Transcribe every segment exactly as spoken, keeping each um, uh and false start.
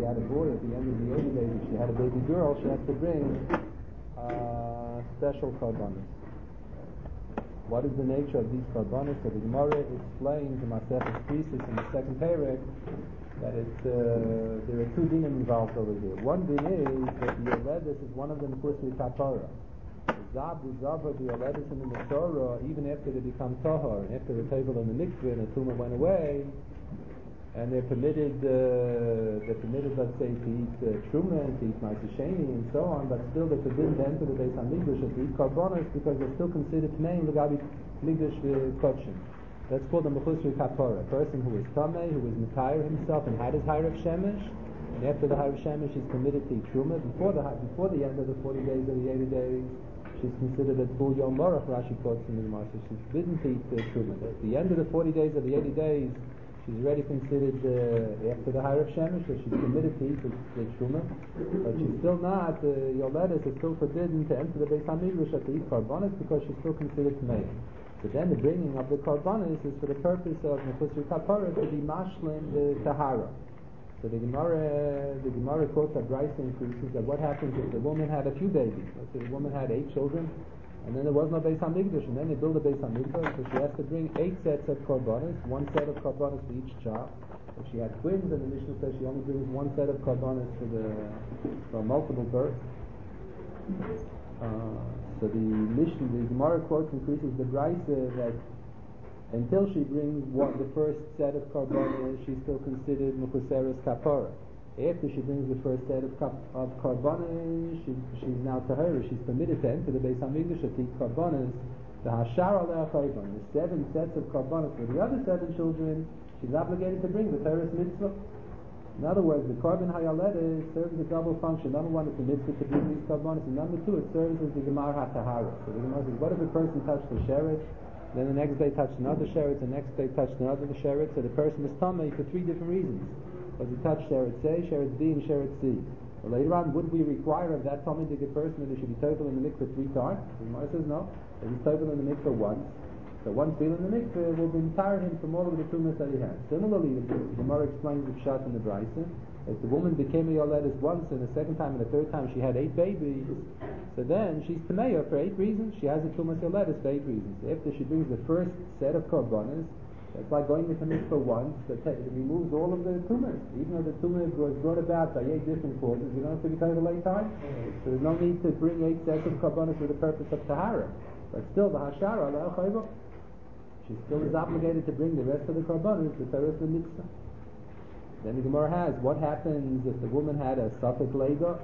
had a boy at the end of the eighty days, if she had a baby girl, she has to bring uh, special korbanos. What is the nature of these korbanos? So the Gemara explains in Masechus Krisis in the second paragraph that it's, uh, there are two dinim involved over here. One din is that the Yoledis is one of the Mechusri Kapara. Zab, the Zava, the Yoledis in the Mesorah, even after they become Tahar, and after the table in the mikveh and the tumah went away, and they're permitted, uh, they're permitted, let's say, to eat uh, truma and to eat ma'aseh and so on, but still they're forbidden to enter the Beis HaMikdash and to eat korbanos because they're still considered tmeim l'gabi mikdash v'kodshin. That's called the mechusri kapara. A person who is tamei, who is mitayr himself and had his hayrav shemesh, and after the hayrav shemesh is permitted to eat truma. Before the before the end of the forty days or the eighty days, she's considered a full yom morach. Rashi quotes in the Gemara, so she's forbidden to eat uh, truma. At the end of the forty days or the eighty days, she's already considered uh, after the hayrav shemesh, so she's permitted to eat the, the truma, but she's still not. Uh, Yoledis is still forbidden to enter the Beis HaMikdash to eat korbanos because she's still considered tmeim. But then the bringing of the korbanos is for the purpose of mechusri kapara to be mashlim the tahara. So the Gemara, the Gemara quotes that Bryce increases that what happens if the woman had a few babies? Let's say the woman had eight children, and then there was no Beis HaMikdash, and then they build a Beis HaMikdash, so she has to bring eight sets of korbanos, one set of korbanos for each child. If she had twins, then the Mishnah says she only brings one set of korbanos for the for multiple births. Uh, so the Mishnah, the Gemara quotes increases the Brisa that until she brings one, the first set of korbanos, she's still considered mechuseres kapara. After she brings the first set of, kap, of korbanos, she, she's now tahara. She's permitted to enter the Beis HaMikdash to eat korbanos. The hashar alei chayvon, the seven sets of korbanos for the other seven children, she's obligated to bring the Torah's mitzvah. In other words, the korban hayaleda serves a double function. Number one, it's a mitzvah to bring these korbanos, and number two, it serves as the gemar hatahara. So the Gemara says, what if a person touched the sheretz, then the next day touched another sheretz, the next day touched another sheretz, so the person is tamei for three different reasons. Because he touched sheretz A, sheretz B, and sheretz C. Well, later on, would we require of that tamei to get person that he should be total in the mikveh three times? The Gemara says no. If he's total in the mikveh once, so once being in the mikveh will retire him from all of the tumas that he has. Similarly, the Gemara explains the pshat in the Brisa. If the woman became a yoledis once, and the second time and the third time she had eight babies, so then she's tameya for eight reasons. She has a tumas yoledis for eight reasons. After she brings the first set of korbanos, it's like going into mikveh once, that it removes all of the tumas. Even though the tumah was brought about by eight different causes, you don't have to be total eight times. So there's no need to bring eight sets of korbanos for the purpose of tahara. But still, the hashara alei chayvon, she still is obligated to bring the rest of the korbanos, the Torah's the mitzvah. Then the Gemara has, what happens if the woman had a suffix lega?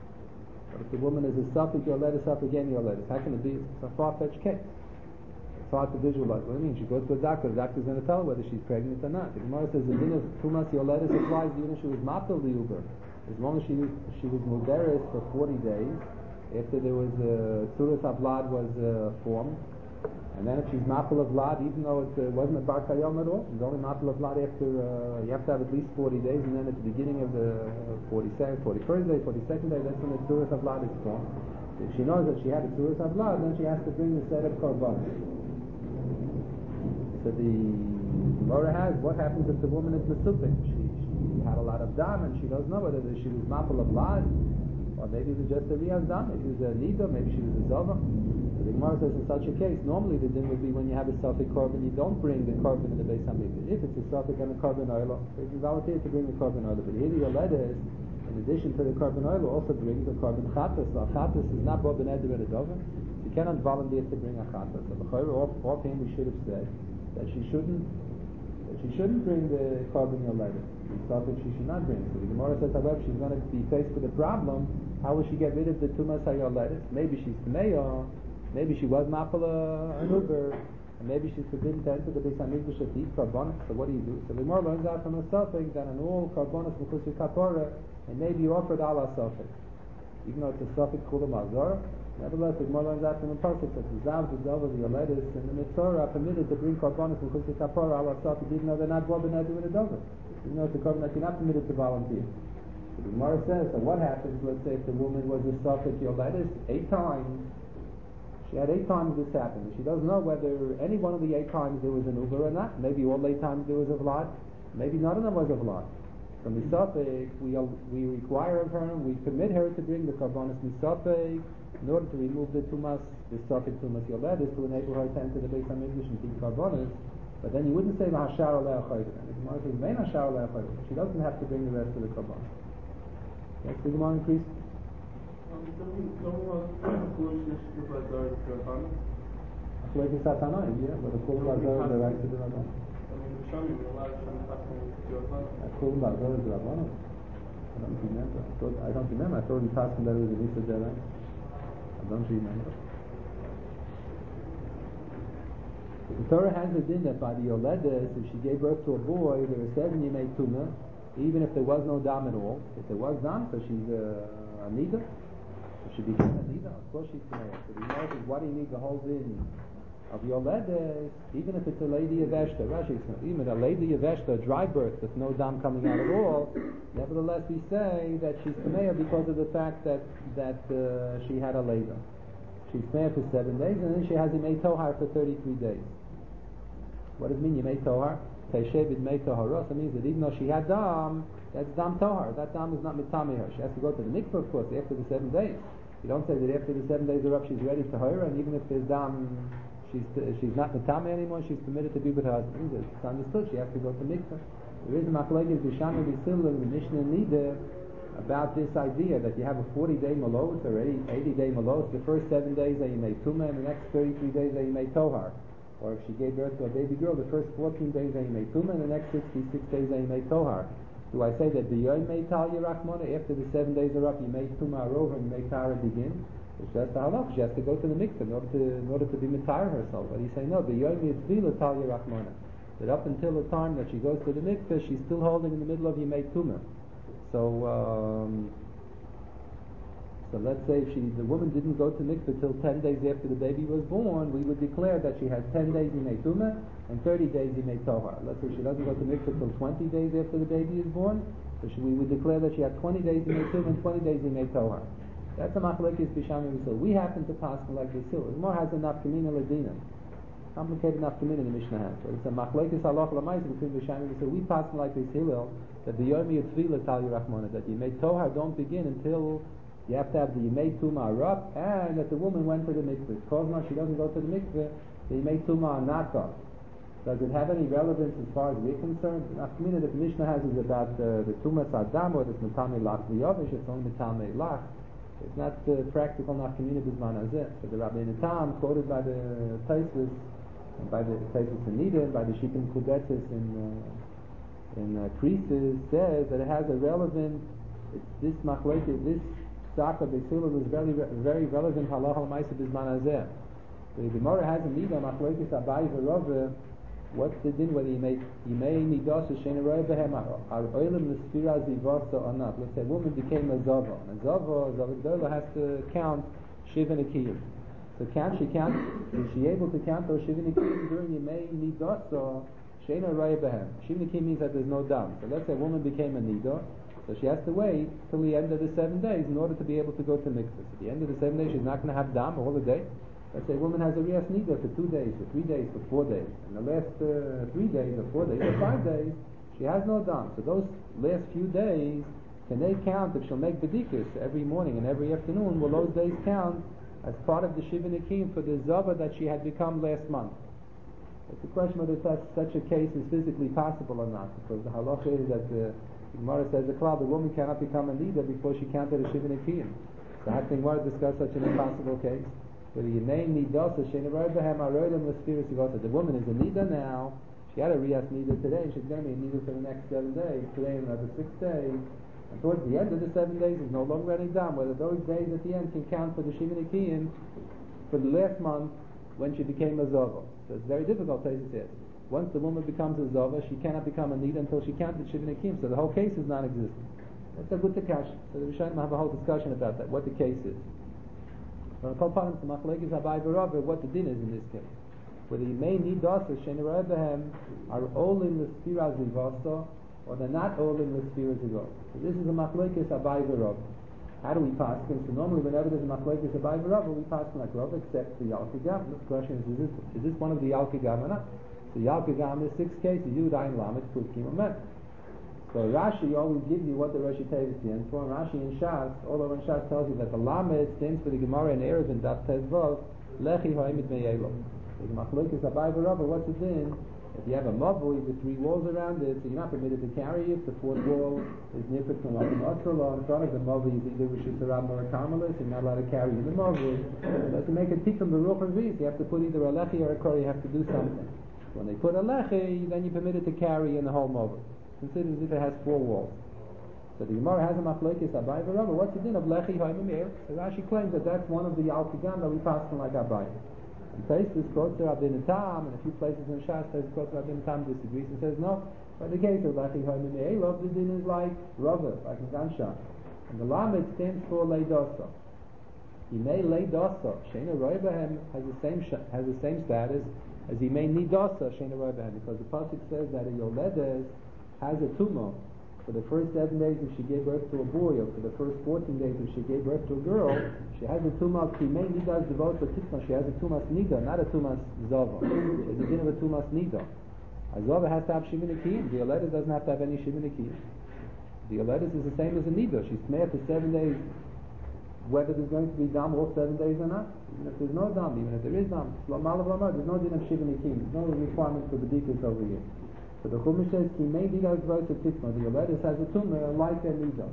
What if the woman is a suffix yoledis, suffix again yoledis? How can it be? It's a far-fetched case. It's hard to visualize. What do you mean? She goes to a doctor, the doctor's going to tell her whether she's pregnant or not. The Gemara says the din of tumas yoledis applies even if she was mapel liuber. As long as she she was muderis for forty days, after there was a suras hablad was uh, formed. And then if she's mapel of vlad, even though it uh, wasn't a bar kayom at all, she's only mapel of vlad after, uh, you have to have at least forty days, and then at the beginning of the uh, forty-second, forty-first day, forty-second day, that's when the suras of vlad is formed. If she knows that she had a suras of vlad, then she has to bring the set of korban. So the Gemara has, what happens if the woman is mesupik? She, she had a lot of dam, and she doesn't know whether she was mapel of vlad, or maybe it was just a riyaz dam, maybe it was a nida, maybe she was a zova. The Gemara says in such a case, normally the din would be when you have a suffix korban, you don't bring the korban in the Beis HaMikdash. If it's a suffix and a korban oilo, so you volunteer to bring the korban oilo. But here the yoledis, in addition to the korban oilo, also brings the korban chatas. So a chatas is not bob and eder and a doven. You cannot volunteer to bring a chatas. So the off, offhand we should have said that she shouldn't that she shouldn't bring the korban yoledis. The suffix she should not bring. So the Gemara says, however, she's going to be faced with a problem. How will she get rid of the tumas hayoledis? Maybe she's tameya. Maybe she was mapala an uber, and maybe she's forbidden to enter the Beis HaMikdash to eat korbanos. So what do you do? So the Gemara learns out from a suffix that on all korbanos mechusri kapara, it may be offered ala suffix, even though it's a suffix called a mazor. Nevertheless, the Gemara learns out from a pasuk that the zav, the zav, the yoledis, and the mitzvah are permitted to bring korbanos mechusri kapara ala suffix, even though they're not bob and eder and a dover. Even though it's a korban that you're not permitted to volunteer. So the Gemara says, so what happens? Let's say if the woman was a suffix yoledis eight times. She had eight times this happened. She doesn't know whether any one of the eight times there was an uber or not. Maybe all eight times there was a vlad. Maybe none of them was a vlad. So misafek, we we require of her, we permit her to bring the karbonis misafek in order to remove the tumas, the safek tumas yoledis, to enable her to enter the Beis Hamikdash and keep karbonis. But then you wouldn't say v'hashar alei achayda. And the Gemara says vein hashar alei achayda. She doesn't have to bring the rest of the karbonis. That's the Gemara increase. Like it's Satanai, yeah, but the Kul Bazar is the right to the Rabban. Kul Bazar is the Rabban. I don't remember. I, thought, I don't remember. I thought we passed that it was a Nisa Derai. I don't remember. The Torah has a din that by the Yoledes, if she gave birth to a boy, there were seven Yemei Tuma, even if there was no dam at all. If there was dam, so she's a, a Nida. If she became a Nida, of course she's a Nida. So the Gemara says, what do you need the whole din of Yoledes, even if it's a lady of Eshta? Rashi says, even a lady of Eshta, a dry birth with no dam coming out at all, nevertheless we say that she's Tameya because of the fact that that uh, she had a labor. She's Tameya for seven days, and then she has Yemei Tohar for thirty-three days. What does it mean, Yemei Tohar? Teishev Yemei Toharos. It means that even though she had dam, that's dam Tohar. That dam is not mitame her. She has to go to the mikveh, of course, after the seven days. You don't say that after the seven days are up, she's ready to her, and even if there's dam, she's she's not mitame anymore. She's permitted to be with her husband. It's understood. She has to go to mikveh. There is a machlokes b'shana b'sil in the Mishnah Nida about this idea that you have a forty-day malos or eighty-day malos. The first seven days are Yemei Tumah, and the next thirty-three days are Yemei Tohar. Or if she gave birth to a baby girl, the first fourteen days are Yemei Tumah, and the next sixty-six days are Yemei Tohar. Do I say that the Yemei Tal Yerachmona, after the seven days are up, Yemei Tumah are over and Yemei Tara begin? It's just a halach. She has to go to the mikveh in order to, in order to be mitar herself. But you say no, the Yemei Tzvila Tal Yerachmona. That up until the time that she goes to the mikveh, she's still holding in the middle of Yemei Tumah. So, um, so let's say if she, the woman didn't go to mikveh till ten days after the baby was born, we would declare that she has ten days Yemei Tumah and thirty days Yemei Tohar. Let's say she doesn't go to mikveh till twenty days after the baby is born, so she, we would declare that she had twenty days Yemei Tumah and twenty days Yemei Tohar. That's a machlokes b'sham v'sil. We happen to pass like this hill. The Gemara has a nafkamina ladina. Complicated nafkamina the Mishnah has. So it's a machlokes halach l'mayis between b'sham and v'sil. We pass like this hill that the Yomi Yitzvila Tal Yerachmona, that Yemei Tohar don't begin until you have to have the Yemei Tumah up, and that the woman went to the mikveh. Because now she doesn't go to the mikveh, the Yemei Tumah are not up. Does it have any relevance as far as we're concerned? The nafkamina that the Mishnah has is about uh, the Tumah Sadam or the Mitame Lach V'yovish. It's only Mitame Lach. It's not uh, practical nafkamina b'zman hazeh. So the Rabbi Natam, quoted by the Taisus, and by the Taisus in Nida, by the Shikim Kudetzis in uh, in uh, Krisis, says that it has a relevant. It's this machlokes, this Saka B'Sila was very very relevant halacha l'maisa b'zman hazeh. The Gemara has a Nida machlokes Abai v'Rava. What's the din whether you make you may nidas shein roya behem are oilim l'spira zivasa or not? Let's say a woman became a zava. A zava, zava gdola has to count shiva nikiyim. So can she count? Is she able to count those shiva nikiyim during you may nidasa shein roya behem? Shiva nikiyim means that there's no dam. So let's say a woman became a nida, so she has to wait till the end of the seven days in order to be able to go to mikvah. At the end of the seven days, she's not going to have dam all the day. Let's say a woman has a Rias Nida for two days, for three days, for four days. And the last uh, three days, or four days, or five days, she has no dam. So those last few days, can they count if she'll make bedikus every morning and every afternoon? Will those days count as part of the Shiva Nikim for the Zava that she had become last month? It's a question whether such, such a case is physically possible or not. Because the halacha is that the Gemara says the cloud, the woman cannot become a Nida before she counted a Shiva Nikim. So how can Gemara discuss such an impossible case? The woman is a nida now. She had a Rias nida today. She's going to be a nida for the next seven days. Today and another six days. And towards the end of the seven days, is no longer any dam. Whether those days at the end can count for the Shiva Nikiyim for the last month when she became a zava. So it's very difficult to say. Once the woman becomes a zava, she cannot become a nida until she counted Shiva Nikiyim. So the whole case is non-existent. That's a good discussion. So the Rishonim have a whole discussion about that. What the case is. What the din is in this case. Whether you may need dasa she'nei behem are olim l'spira zivasa or they're not olim l'spira zivasa. So this is a machlokes Abai v'Rav. How do we pass? So normally whenever there's a machlokes Abai v'Rav, we pass like Rav except the Yalkei Gam. The question is, is this, is this one of the Yalkei Gam or not? So Yalkei Gam is six cases. Yud Ayin Lamed Kuf Gimel Met. So Rashi always gives you what the Rashi Tevis stands for. And Rashi in Shas, all over in Shas tells you that the Lamed stands for the Gemara in Erev and Daf Tezvav, Lechi Ha'imit Me'elo. The Machlokes Abai V'Rava, what's it in? If you have a mavui with three walls around it, so you're not permitted to carry it. The fourth wall is nifrit from an Osrala. In front of the mavui is either Rosh Hashanah or a Karmelis. You're not allowed to carry in the mavui. But to make a tikkun b'ruch and vis, you have to put either a lechi or a kor. You have to do something. When they put a lechi, then you're permitted to carry in the whole mavui. Consider as if it has four walls. So the Gemara has a machlokes Abai V'Rava. What's the din of lechi ha'imim meir? So Rashi claims that that's one of the altigam that we pass on like Abai. And Tosfos quotes Rabbeinu Tam, and a few places in Shas, Tosfos quotes Rabbeinu Tam disagrees and says no. But the case of lechi ha'imim meir, love the din is like Rava, like in Ganshan. And the Lamed stands for leidosa. He may leidosa. Sheina Roy Behem has the same has the same status as he may nidosa Sheina Roy Behem, because the pasuk says that a yoledes has a tumah for the first seven days if she gave birth to a boy, or for the first fourteen days if she gave birth to a girl. She has a tumah she may nidas devote to titma. She has a tumas nida, not a tumas zava. She has a din of a tumas nida. A zava has to have shiminikim. The yoledes doesn't have to have any shiminikim. The yoledes is the same as a nida. She's made for seven days, whether there's going to be dam all seven days or not. Even if there's no dam, even if there is dam, there's no din of shiminikim. There's no requirement for the bedikas over here. So the Chumash says, "Ki may nidas devote to titma." The yoledes has a tumah like a nida.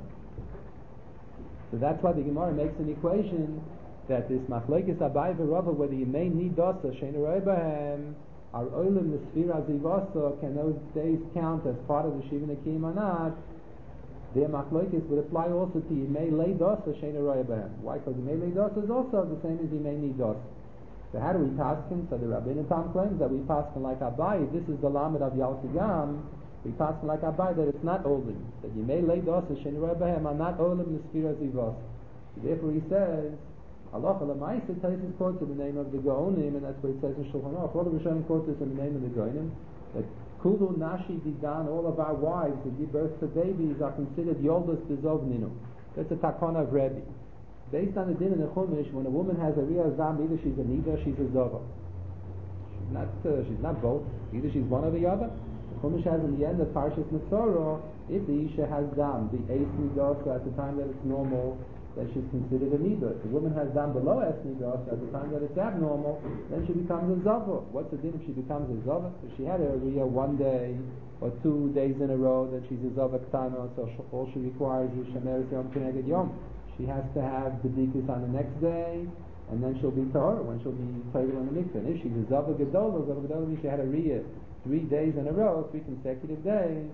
So that's why the Gemara makes an equation that this machlokes Abai V'Rava, whether you may need dosa sheina roy bahem, are olim the sfira zivasa, can those days count as part of the shiva nekim or not? Their machlokes would apply also to you may lay dosa sheina roy bahem. Why? Because you may lay dosa is also the same as you may need dosa. So how do we paskin? So the Rabbeinu Tam claims that we paskin like Abai. This is the lamed of Yaltigam. We pass like Abai that it's not olim, that you may lay dosa shein rebahem are not olim l'sfira zivos. Therefore he says, halacha l'maisa Tosfos quotes in the name of the Gaonim, and that's what it says in Shulchan Aruch. All the Rishonim quotes this in the name of the Gaonim, that kulu nashi didan, all of our wives that give birth to babies are considered yoldas dezov ninu. That's a takana of Rebbe. Based on the din in the Chumash, when a woman has a riyah zam, either she's a nida, she's a zova. She's not, uh, she's not both. Either she's one or the other. Chumash has in the end of Parshas Metzora, if the Isha has dam, the eighth nidos, so at the time that it's normal, then she's considered a nidos. If the woman has dam below es nidos, at the time that it's abnormal, then she becomes a zava. What's the din if she becomes a zava? If she had a riyah one day or two days in a row, then she's a zava ktana, so all she requires is shemeres yom keneged yom. She has to have bedikus on the next day, and then she'll be tahor when she'll be taken on the mikveh. And if she's a zava gedola, zava gedola means she had a riyah three days in a row, three consecutive days.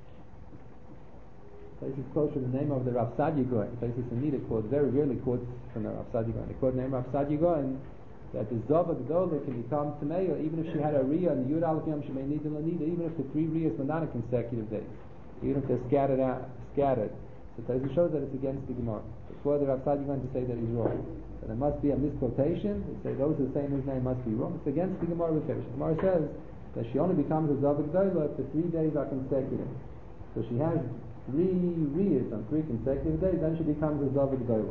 This is close to the name of the Rav Sadia Gaon. This is Anita quotes, very rarely quotes from the Rav Sadia Gaon. They quote the name of Rav Sadia Gaon that the Zava Gedola can become Tameya even if she had a Riyah and the Yud Aleph Yom she may need the Lanida, even if the three Riyahs were not in consecutive days, even if they're scattered out, scattered. So Tosfos shows that it's against the Gemara. It's for the Rav Sadia Gaon to say that he's wrong. So there must be a misquotation. They say those who say his name must be wrong. It's against the Gemara with The Gemara says that she only becomes a Zava Gedola if the three days are consecutive. So she has three riyas on three consecutive days, then she becomes a Zava Gedola.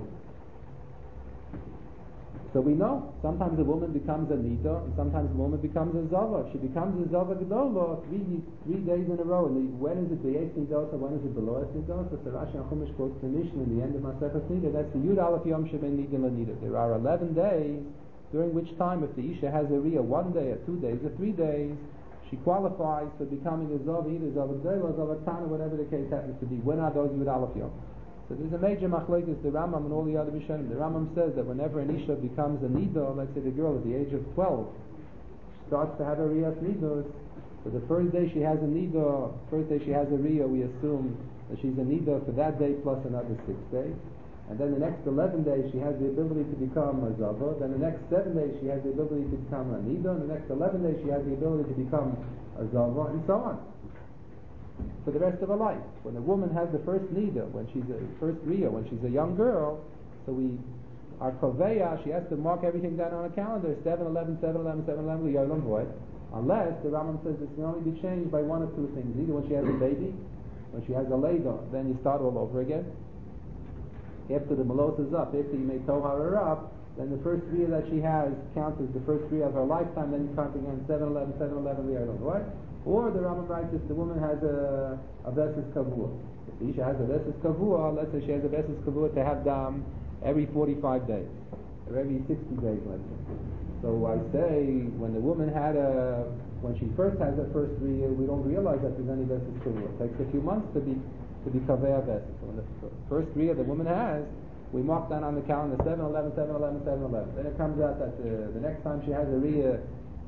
So we know, sometimes a woman becomes a Nida, and sometimes a woman becomes a Zava. If she becomes a Zava Gedola three, three days in a row, and the, when is it the eighth Nidosa, when is it the lowest Nidosa? So Rashi and Chumash quotes the Mishnah in the end of Masechus Nida, that's the Yud Aleph Yom Sheben Nida Lanida. There are eleven days during which time if the Isha has a Riyah one day or two days or three days, she qualifies for becoming a Zava, either Zava Gedola or Zava Tana, whatever the case happens to be. When are those Yud Aleph Yom? So there's a major machlokes, the Rambam and all the other Rishonim. The Rambam says that whenever an Isha becomes a Nida, let's say the girl at the age of twelve, starts to have a Riyah Nidos, so the first day she has a Nida, first day she has a Riyah, we assume that she's a Nida for that day plus another six days. And then the next eleven days she has the ability to become a Zava. Then the next seven days she has the ability to become a Nida. And the next eleven days she has the ability to become a Zava, and so on. For the rest of her life. When a woman has the first Nida, when she's a first Riyah, when she's a young girl, so we, our Koveya, she has to mark everything down on a calendar, seven eleven, seven eleven, seven eleven, Yolam Void. Unless the Rambam says it can only be changed by one of two things. Either when she has a baby, when she has a Leidah, then you start all over again. After the Malos is up, after you may Tohar her up, then the first three that she has counts as the first three of her lifetime, then you count again seven eleven, seven eleven, right? Or the Rambam writes if the woman has a, a Vesis Kavua. If the Isha has a Vesis Kavua, let's say she has a Vesis Kavua to have Dam every forty-five days, or every sixty days, let's say. So I say, when the woman had a, when she first has her first three years, we don't realize that there's any Vesis Kavua. It takes a few months to be to be Kaveh Vesis. So when the first three years the woman has, we mark down on the calendar seven eleven, seven eleven, seven eleven. Then it comes out that uh, the next time she has a Riyah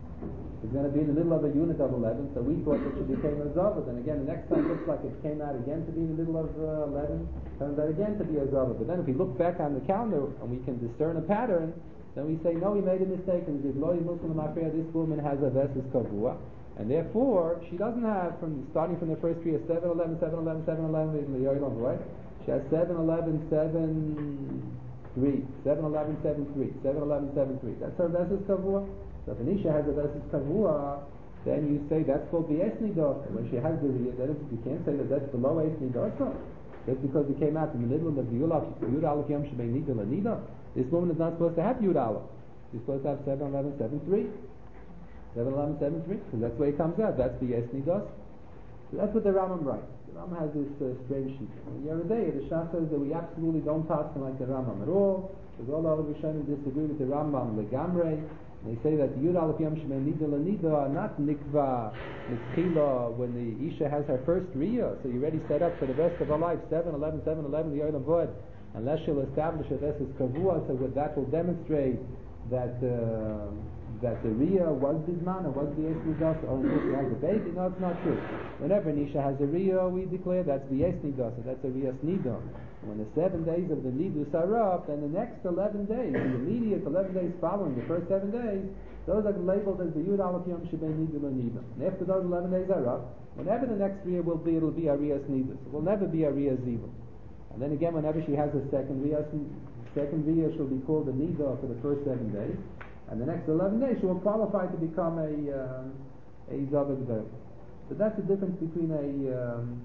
is going to be in the middle of a unit of eleven, so we thought that she became a Zavah. And again, the next time looks like it came out again to be in the middle of uh, eleven, turns out again to be a Zavah. But then if we look back on the calendar and we can discern a pattern, then we say, no, we made a mistake, and we say, this woman has a Vesis Kavua, and therefore she doesn't have, from starting from the first three, a seven eleven, seven eleven, seven eleven, right? She has seven eleven, seven three, seven eleven, seven three, seven eleven, seven three. That's her Vesis Kavua. So if an Isha has a Vesis Kavua, then you say that's called the Esni Dosa. When she has the Riyah, then you can't say that that's below Esni Dosa. Just because we came out in the middle of the Yud Aleph Yom Shebei Nida Lanida, this woman is not supposed to have Yud Aleph. She's supposed to have seven eleven, seven three. seven eleven, seven three, because that's the way it comes out. That's the Esni Dosa. So that's what the Rambam writes. The Rambam has this uh, strange sheet. The other day, the Shah says that we absolutely don't pass him like the Rambam at all, because all the other Rishonim disagree with the Rambam legamrei. They say that the Yud Aleph Yom Shemei Nida Lanida are not nikva, nitkila, when the Isha has her first Riyah, so you're already set up for the rest of her life, seven eleven, seven eleven, the Yolam Vod, unless she'll establish a Vesis Kavua, so that will demonstrate that uh, that the Riyah was Bizman, or was the Esni Dosa, or until she has a baby. No, it's not true. Whenever an Isha has a Riyah, we declare that's the Esni Dosa, that's a Riyah Snida. When the seven days of the Nidus are up, then the next eleven days, the immediate eleven days following the first seven days, those are labeled as the Yud Aleph Yom Shebei Nida Lanida. And after those eleven days are up, whenever the next Riyah will be, it'll be a Riyah Snida. It will never be a Riyah Ziva. And then again, whenever she has a second Riyah, second Riyah shall be called a Nida for the first seven days. And the next eleven days she will qualify to become a uh, a Zavah Gdol. So that's the difference between a um,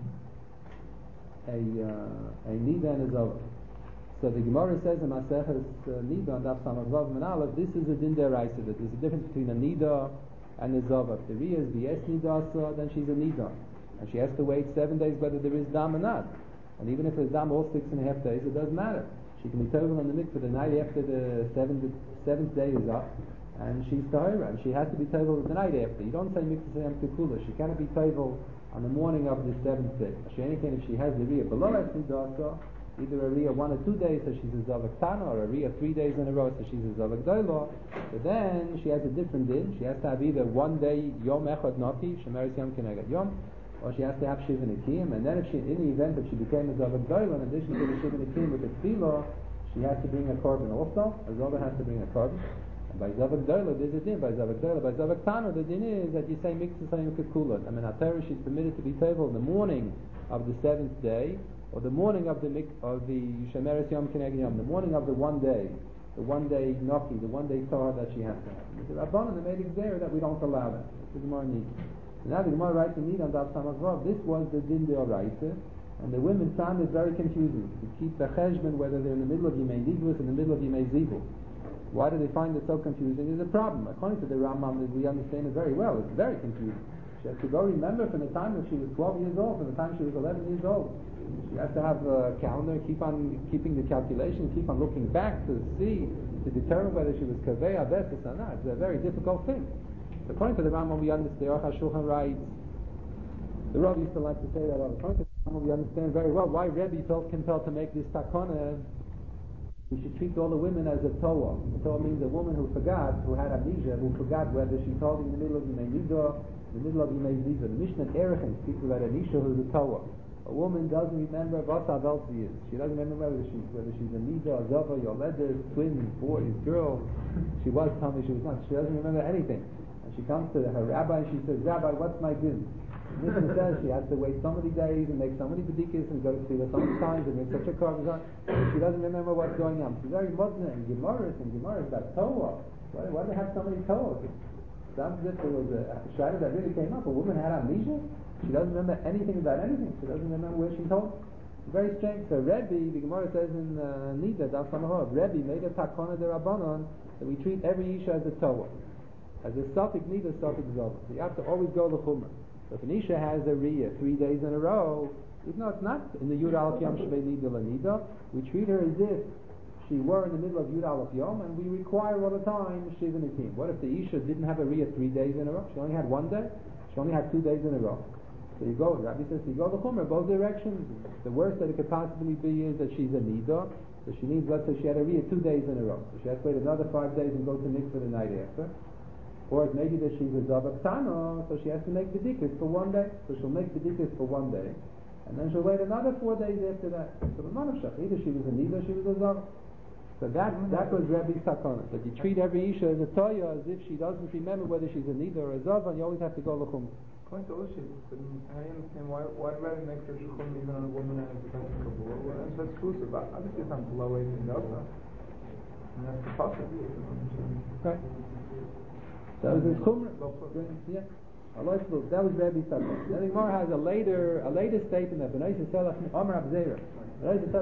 a uh, a Nida and a Zavah. So the Gemara says in Maseches uh, Nida and Daf Samach Vav Min Aleph, this is a din deraisa. There's a difference between a Nida and a Zavah. If the Riyah is the Esni Dosa, then she's a Nida, and she has to wait seven days whether there is Dam or not. And even if there's Dam all six and a half days, it doesn't matter. She can be tovel in the mikveh the night after the seventh, seventh day is up, and she's tahira, and she has to be tovel the night after. You don't say mikveh sayam kikula. She cannot be tovel on the morning of the seventh day. She anything if she has the riyah below esni dasa, either a riyah one or two days, so she's a zavak tana, or a riyah three days in a row, so she's a zavak doila. But then she has a different din. She has to have either one day yom echad naki shemeres yom keneged yom, or she has to have Shiva Nikim, and then if she, in the event that she became a Zavak Doila, in addition to the Shiva Nikim with the Tefillah, she has to bring a carbon also. A Zavak has to bring a carbon. And by Zavak Doila, there's a din. By Zavak Doila, by Zavak Tana, the din is that you say Mikzah Sayim Kekulah. I mean, Atara, she's permitted to be table in the morning of the seventh day, or the morning of the mik of the Shemeres Yom Keneged Yom, the morning of the one day, the one day Noki, the one day Torah that she has to have. The Rabbanan, they made it clear that we don't allow that. It's the Gemara needs. Now the Gemara writes in Nida and Daf Samach Vav, this was the din deoraisa, and the women found it very confusing to keep the cheshbon whether they're in the middle of Yimei Nidvus and in the middle of Yimei Zivul. Why do they find it so confusing? Is a problem. According to the Rambam, we understand it very well. It's very confusing. She has to go remember from the time that she was twelve years old, from the time she was eleven years old. She has to have a calendar, keep on keeping the calculation, keep on looking back to see, to determine whether she was kaveh avesis or not. It's a very difficult thing. According to the Rambam, we understand, the Aruch HaShulchan writes, the Rav used to like to say that, according to the Rambam, we understand very well why Rebbe felt compelled to make this takana. We should treat all the women as a Toa. A Toa means a woman who forgot, who had amnesia, who forgot whether she told in the middle of Yimei Nida, in the middle of Yimei Ziva. The Mishnah Erechem speaks about an Isha who's a Toa. A woman doesn't remember what Avel she is. She doesn't remember whether she's, whether she's a Nida, a Zava, Yoledes, twins, boys, girls. She was telling me she was not. She doesn't remember anything. She comes to her rabbi and she says, Rabbi, what's my din? The Mishnah says she has to wait so many days and make so many bedikas and go to see her so many times and make such a carbon. She doesn't remember what's going on. She's very Muslim and Gemara and Gemara is about Torah. Why, why do they have so many Torahs? Sounds as if there was a shayla that really came up. A woman had amnesia. She doesn't remember anything about anything. She doesn't remember where she told. Very strange. So Rebbe, the Gemara says in uh, Nida, Daf Samahov, Rebbe made a takana de Rabbanon that we treat every Isha as a Toa. As a Safik Nida, Safik Zova. So you have to always go the Chumrah. So if an Isha has a Riyah three days in a row, even though it's not in the Yud Aleph Yom Shvei Nida La Nida, we treat her as if she were in the middle of Yud Aleph Yom, and we require all the time Shiva Nikim. What if the Isha didn't have a Riyah three days in a row? She only had one day? She only had two days in a row. So you go, Rabbi says, you go the Chumrah, both directions. The worst that it could possibly be is that she's a Nida, so she needs, let's say she had a Riyah two days in a row. So she has to wait another five days and go to Mikveh the night after. Or it may be that she's a Zavak Tano, so she has to make the Bedikas for one day. So she'll make the Bedikas for one day, and then she'll wait another four days after that. So the Manavshach, either she was a Nida or she was a Zavak. So that that was Rebbe's takana, that you treat every Isha as a Toya as if she doesn't remember whether she's a Nida or a Zav, and you always have to go l'chum. According to Ushi, I understand why why Rebbe makes such a chum even on a woman as a Kabul. Well, that's exclusive. Obviously, it's not below eighteen dollars. And that's the possibility. Right. That was his chumrah. Yeah. Allah look. That was Rebbe's takana. Then the Gemara has a later a later statement that B'nai Yisrael Amar Abzeira. Even if she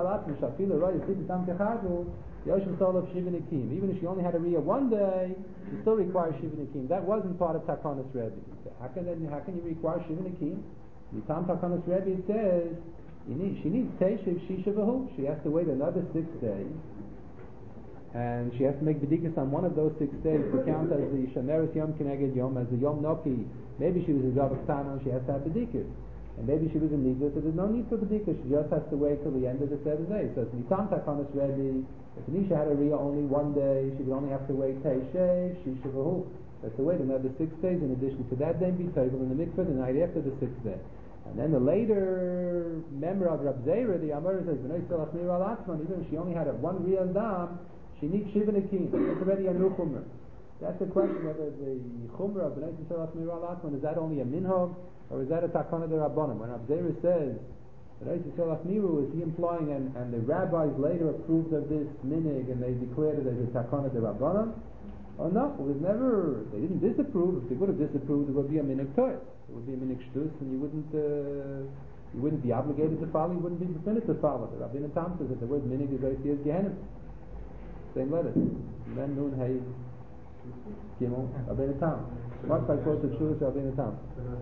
only had a Riyah one day, she still requires Shiva Nikim. That wasn't part of Takanas Rebbe. How can, then, how can you require Shiva Nikim? The time Takanas Rebbe says you need, she needs Teshiv Shisha V'hu. She has to wait another six days, and she has to make Bedikas on one of those six days to count as the Shameres Yom Keneged Yom, as the Yom Noki. Maybe she was a Zavak Tano and she has to have Bedikas. And maybe she was a Nida, so there's no need for Bedikas. She just has to wait till the end of the seven days. So it's Nitam Takanas Rebbe. If Anisha had a Riyah only one day, she would only have to wait Teishev, Shisha V'hu. Has to wait another six days in addition to that, then be table in the mikveh the night after the sixth day. And then the later member of Rab Zeira, the Amar says, even if she only had a one Riyah Dam, she needs Shiva Nikim. That's already a new Chumrah. That's the question whether the Chumrah of B'nai Yisrael Achmir al Atman, is that only a Minhag, or is that a Takana de Rabbanim? When Rab Zeira says, B'nai Yisrael Achmiru, is he implying, and, and the rabbis later approved of this minig, and they declared it as a Takana de Rabbanim? Oh no, it was never, they didn't disapprove. If they would have disapproved, it would be a minig toy. It would be a minig shtus, and you wouldn't uh, you wouldn't be obligated to follow, you wouldn't be permitted to follow. The Rabbi Natam says that the word minig is Oisias Gehenim. Same letter. Men nun hey Gimel Rabbi Natam. What if I quote the truth Rabbi Natam?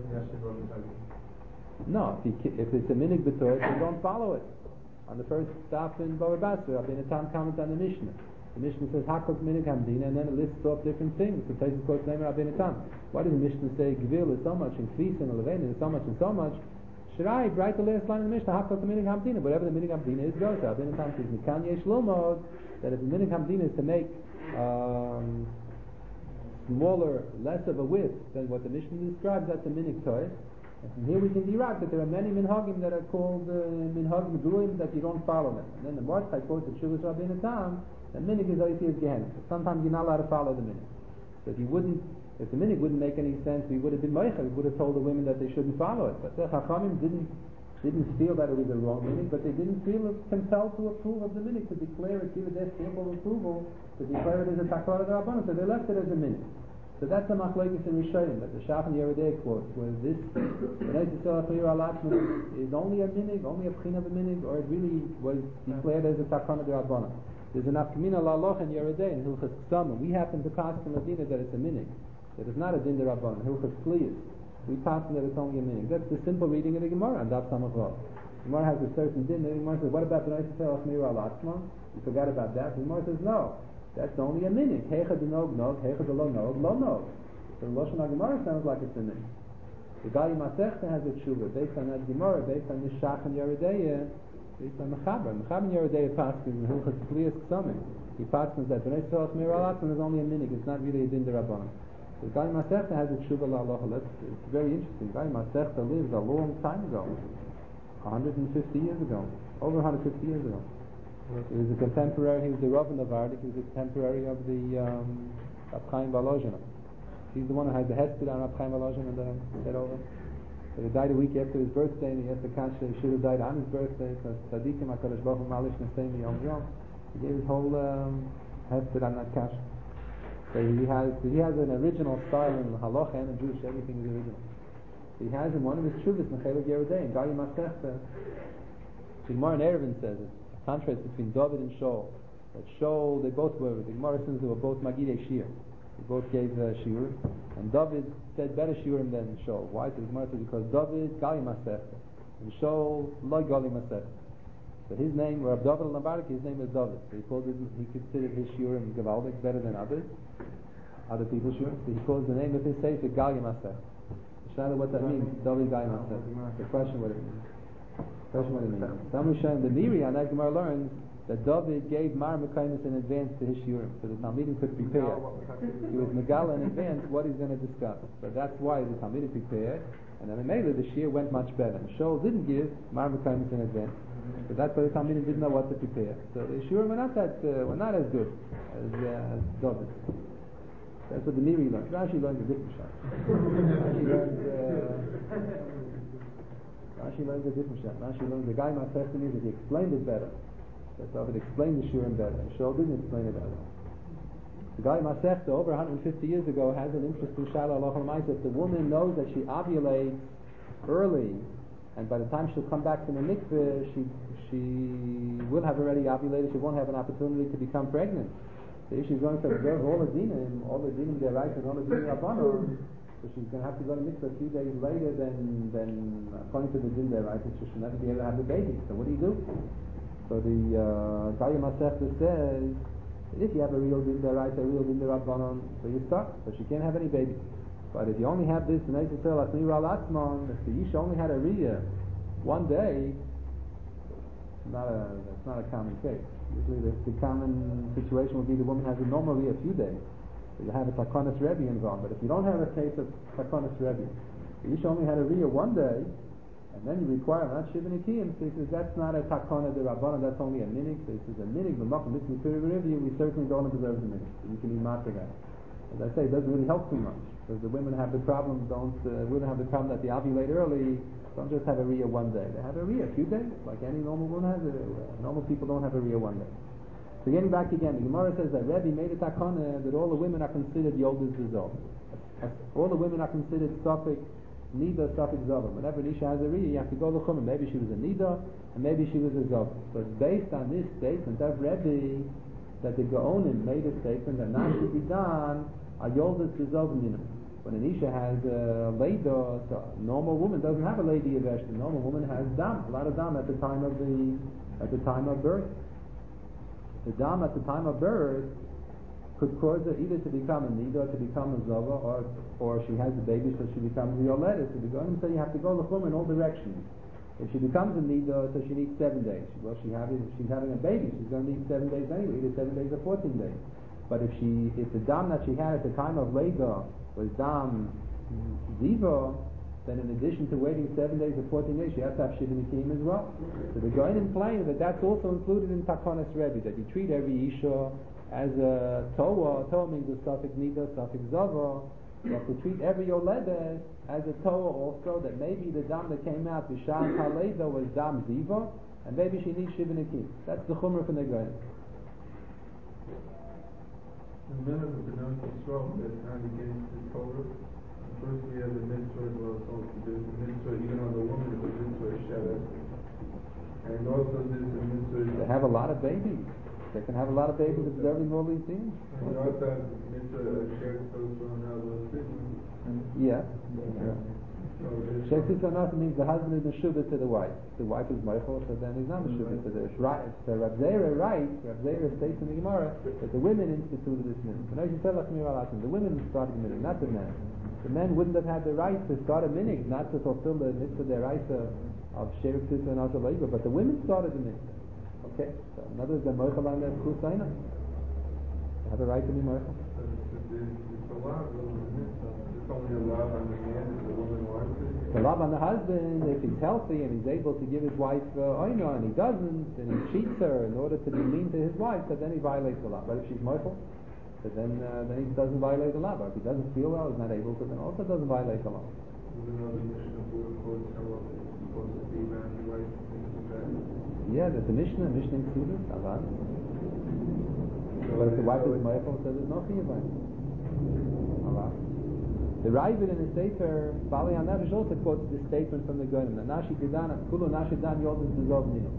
No, if, he, if it's a minig b'toy, then don't follow it. On the first stop in Bava Basra, Rabbi Natam comments on the Mishnah. The Mishnah says Hakok minig hamdina, and then it lists off different things. The place is quotes name Rabbi Natam. Why does the Mishnah say Gvil is so much, and Kfis and Levain is so much and so much? Shirai, write the last line of the Mishnah, Hakok minig hamdina. Whatever the minig hamdina is, goes. Rabbi Natam says Mikan yesh lomod, that if the minig hamdina is to make um, smaller, less of a width than what the Mishnah describes, that's a minig toy. And from here we can derive that there are many minhagim that are called uh, minhagim gulim that you don't follow them. And then the Mordechai quotes the Shuvas Rabbi Natam, the minig is Oisias Gehenim. Sometimes you're not allowed to follow the minig. So if you wouldn't, if the minig wouldn't make any sense, we would have been meicher. We would have told the women that they shouldn't follow it. But the Chachamim didn't didn't feel that it was a wrong minig, but they didn't feel compelled to approve of the minig, to declare it, give it their stamp of approval, to declare it as a takara d'rabbanan. So they left it as a minig. So that's the machlokes in Rishonim that the Shach and Yerodei quotes, where this B'nai Yisrael Achmir al Atman is only a minig, only a pchin of a minig, or it really was declared as a takana d'rabbanan. There's an afkamina la'aloch and Yerodei in Hilchas Ksama. We happen to pass in Medina that it's a minig, that it's not a din d'rabbanan. Hilchas Kliyas, we pass that it's only a minig. That's the simple reading of the Gemara and Daf Samach Vav. The Gemara has a certain din. The Gemara says, what about B'nai Yisrael Achmir al Atman? You forgot about that. The Gemara says, no. That's only a minig. Hecha de nog nog, hecha de lo nog, lo nog. So the Lashon HaGemara sounds like it's a minig. The Gali Masechta has a tshuva based on that Gemara, based on the Shach and Yerodei, based on Mechaber. Mechaber and Yerodei paskins in Hilchas Kliyas Ksomim. He paskins that B'nai Yisrael Achmir al Atman is only a minig. It's not really a din d'rabbanan. The Gali Masechta has a tshuva la'aloha. It's very interesting. Gali Masechta lived a long time ago, one hundred fifty years ago, over one hundred fifty years ago. He was a contemporary, he was the Rav in Navardik, he was a contemporary of the um, Rab Chaim Volozhin. He's the one who had the hesped on Rab Chaim Volozhin and then said over. So he died a week after his birthday, and he asked the Kasha, he should have died on his birthday, so Tzadikim HaKadosh Baruch Hu Malish Nesei Yom Yom. He gave his whole um, hesped on that Kasha. So he has he has an original style in Halacha and in Jewish, everything is original. He has in one of his shuvas, Mechelik Yerodei, in Gali Masechta, The Gemara in Eruvin says it. A contrast between David and Shaul. That Shaul, they both were, the Gemara says they were both Magidei Shir. They both gave uh, Shiurim. And David said better Shiurim than Shaul. Why? So the Gemara says because David, Gali Masechta. And Shaul, Lo Gali Masechta. So his name, Rav David al-Nabarki, his name is David. So he called it, he considered his Shiurim Gavaldik better than others. Other people's Shiurim. So he calls the name of his Sefer Gali Masechta. Shana, what that means? David Gali Masechta. The question what it means. Question what it means. Some Rishon, the Miri on that Gemara learns that David gave Mar Mekaynis in advance to his Shiurim, so the Talmidim could prepare. He was Megala in advance what he's going to discuss. So that's why the Talmidim prepared, and then Mele the Shiur went much better. And Shaul didn't give Mar Mekaynis in advance, but that's why the Talmidim didn't know what to prepare. So the Shiurim were not that uh, were not as good as, uh, as David. That's what the Miri learned. Rashi learned a different shot. Rashi learned. Uh, Rashi learned a different shot. Rashi learned the guy my testimony that he explained it better. That David explained the Shurim better. Shaul didn't explain it better. The guy Masechta over one hundred fifty years ago has an interesting Shaila Halacha L'Maaseh. If the woman knows that she ovulates early, and by the time she'll come back from the mikveh, she she will have already ovulated. She won't have an opportunity to become pregnant. So if she's going to observe all the dinim, all the dinim they're right and all the dinim rabbanon, so she's going to have to go to mikveh a few days later than than according to the din they're right, so she'll never be able to have the baby. So what do you do? So the Gaya Masechta says that if you have a real din deraisa, a real din derabbanon, so you're stuck. So she can't have any baby. But if you only have this, and if the Isha only had a riyah one day, not a, that's not a common case. Usually the, the common situation would be the woman has a normal riyah a few days. So you have a takonis rebbe involved. But if you don't have a case of takonis rebbe, the Isha only had a riyah one day, and then you require not Shiva Nikiyim, so he says that's not a takana de Rabbana, that's only a minig. So he says a minig, the makom mitzvah review, we certainly don't observe the minig. So you can eat matzah that. As I say, it doesn't really help too much, because the women have the problem, don't, uh, women have the problem that they ovulate early, don't just have a riyah one day. They have a riyah a few days, like any normal woman has. A, uh, normal people don't have a riyah one day. So getting back again, the Gemara says that Rebbe made a takana that all the women are considered Yoldas Zizol. All the women are considered Sophic Nida, Safik Zavar. Whenever Nisha has a riyah, you have to go to Chumim. Maybe she was a Nida, and maybe she was a Zavar. So it's based on this statement of Rebbe that the Gaonim made a statement that not should be done a Yoldas Zavar. When Anisha has a Leida, so a normal woman doesn't have a Lady Yavesh. The normal woman has Dam, a lot of Dam at the time of the at the time of birth. The Dam at the time of birth could cause her either to become a nida, to become a zava, or or she has a baby, so she becomes a yoledet. So the Gonim say you have to go l'chum in all directions. If she becomes a nida, so she needs seven days. Well, she having she's having a baby, she's going to need seven days anyway, either seven days or fourteen days. But if she if the dam that she had at the time of Leda was dam ziva, then in addition to waiting seven days or fourteen days, she has to have Shiva Nikim as well. So the Gonim implying that that's also included in Takonas Rebbe, that you treat every Isha as a Toa. Toa means a Safik Nida, Safik Zava. You have to treat every Yoledes as a Toa also, that maybe the dam that came out, Bishar Haleda, was dam Ziva, and maybe she needs Shiva Nikim. That's the Chumrah from the Gonim. The men of the Bnei Yisrael that kind of against the Torah. First we have the mitzvah, well, there's the mitzvah even on the woman, the mitzvah Shevet. And also there's the mitzvah... They have a lot of babies. They can have a lot of babies observing all these things. And you also have the mitzvah Shevet goes on how the Yeah. Shevet Sonat means the husband is Meshubah to the wife. The wife is Meichel, so then he's not Meshubah to the wife. So Rav Zera writes, Rav Zera states in the Gemara, that the women instituted this mitzvah. The women started the mitzvah, not the men. The men wouldn't have had the right to start a minig, not to fulfill the mitzvah deraisa of Sherik Sisa and Asher Leiba, but the women started the mitzvah. Okay? So in other words, they're Moichel on their Kusaina. They have a right to be Moichel. It's a lot of it's only a lot on the man if the woman wants it. The love on the husband, if he's healthy and he's able to give his wife uh, oino and he doesn't, and he cheats her in order to be mean to his wife, so then he violates the law. But if she's Moichel, so then, uh, then he doesn't violate the law. But if he doesn't feel well, he's not able to, then also doesn't violate the law. There's another mission of Buddha called someone who's supposed to be around the wife and things like that. Yeah, there's a Mishnah, Mishnah included, Avan. But if the wife is Moichel, so there's no fear by it. Avan. The Ravid in the Sefer, Bali HaNefesh also quotes this statement from the Goyim, that Nashi Didan, Kulu Nashi Dan Yodis Dizov Nino.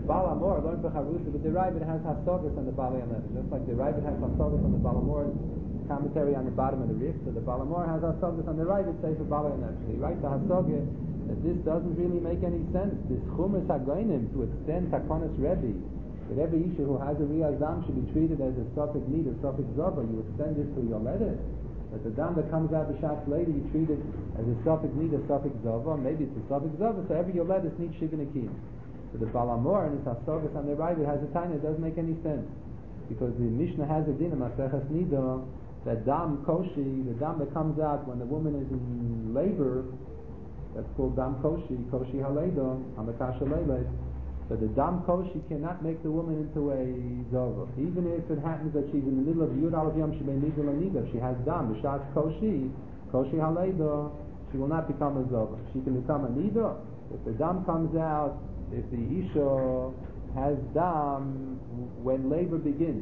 Baal Amor learned the Charusa, but the Ravid has Hasogas on the Baal HaNefesh. Just like the Ravid has Hasogas on the Baal Amor's commentary on the bottom of the Rif, so the Baal Amor has Hasogas on the Ravid, say for Baal HaNefesh. He writes the Hasoga that this doesn't really make any sense. This Chumas HaGoinim, to extend Takonis Rebbe, that every Isha who has a Riyaz Dam should be treated as a Sophic Need, a Sophic Zova, you extend it to your letter. But the Dam that comes out the Shatz later, you treat it as a Sophic Need, a Sophic Zova, maybe it's a Sophic Zova, so every Yoledes needs Shivin Akim. So the Baal Amor and his Hasogas on the Ravid has a tiny, it doesn't make any sense. Because the Mishnah has a din of Maseches Nida, that Dam Koshi, the Dam that comes out when the woman is in labor, that's called Dam Koshi, Koshi Haleido, Amakasha Leileit. So the Dam Koshi cannot make the woman into a Zova. Even if it happens that she's in the middle of Yud Aleph Yom Shebei Nidul Aniga, if she has Dam, B'Shatz Koshi, Koshi Haleido, she will not become a Zova. She can become a Nida. If the Dam comes out, if the Isha has Dam when labor begins,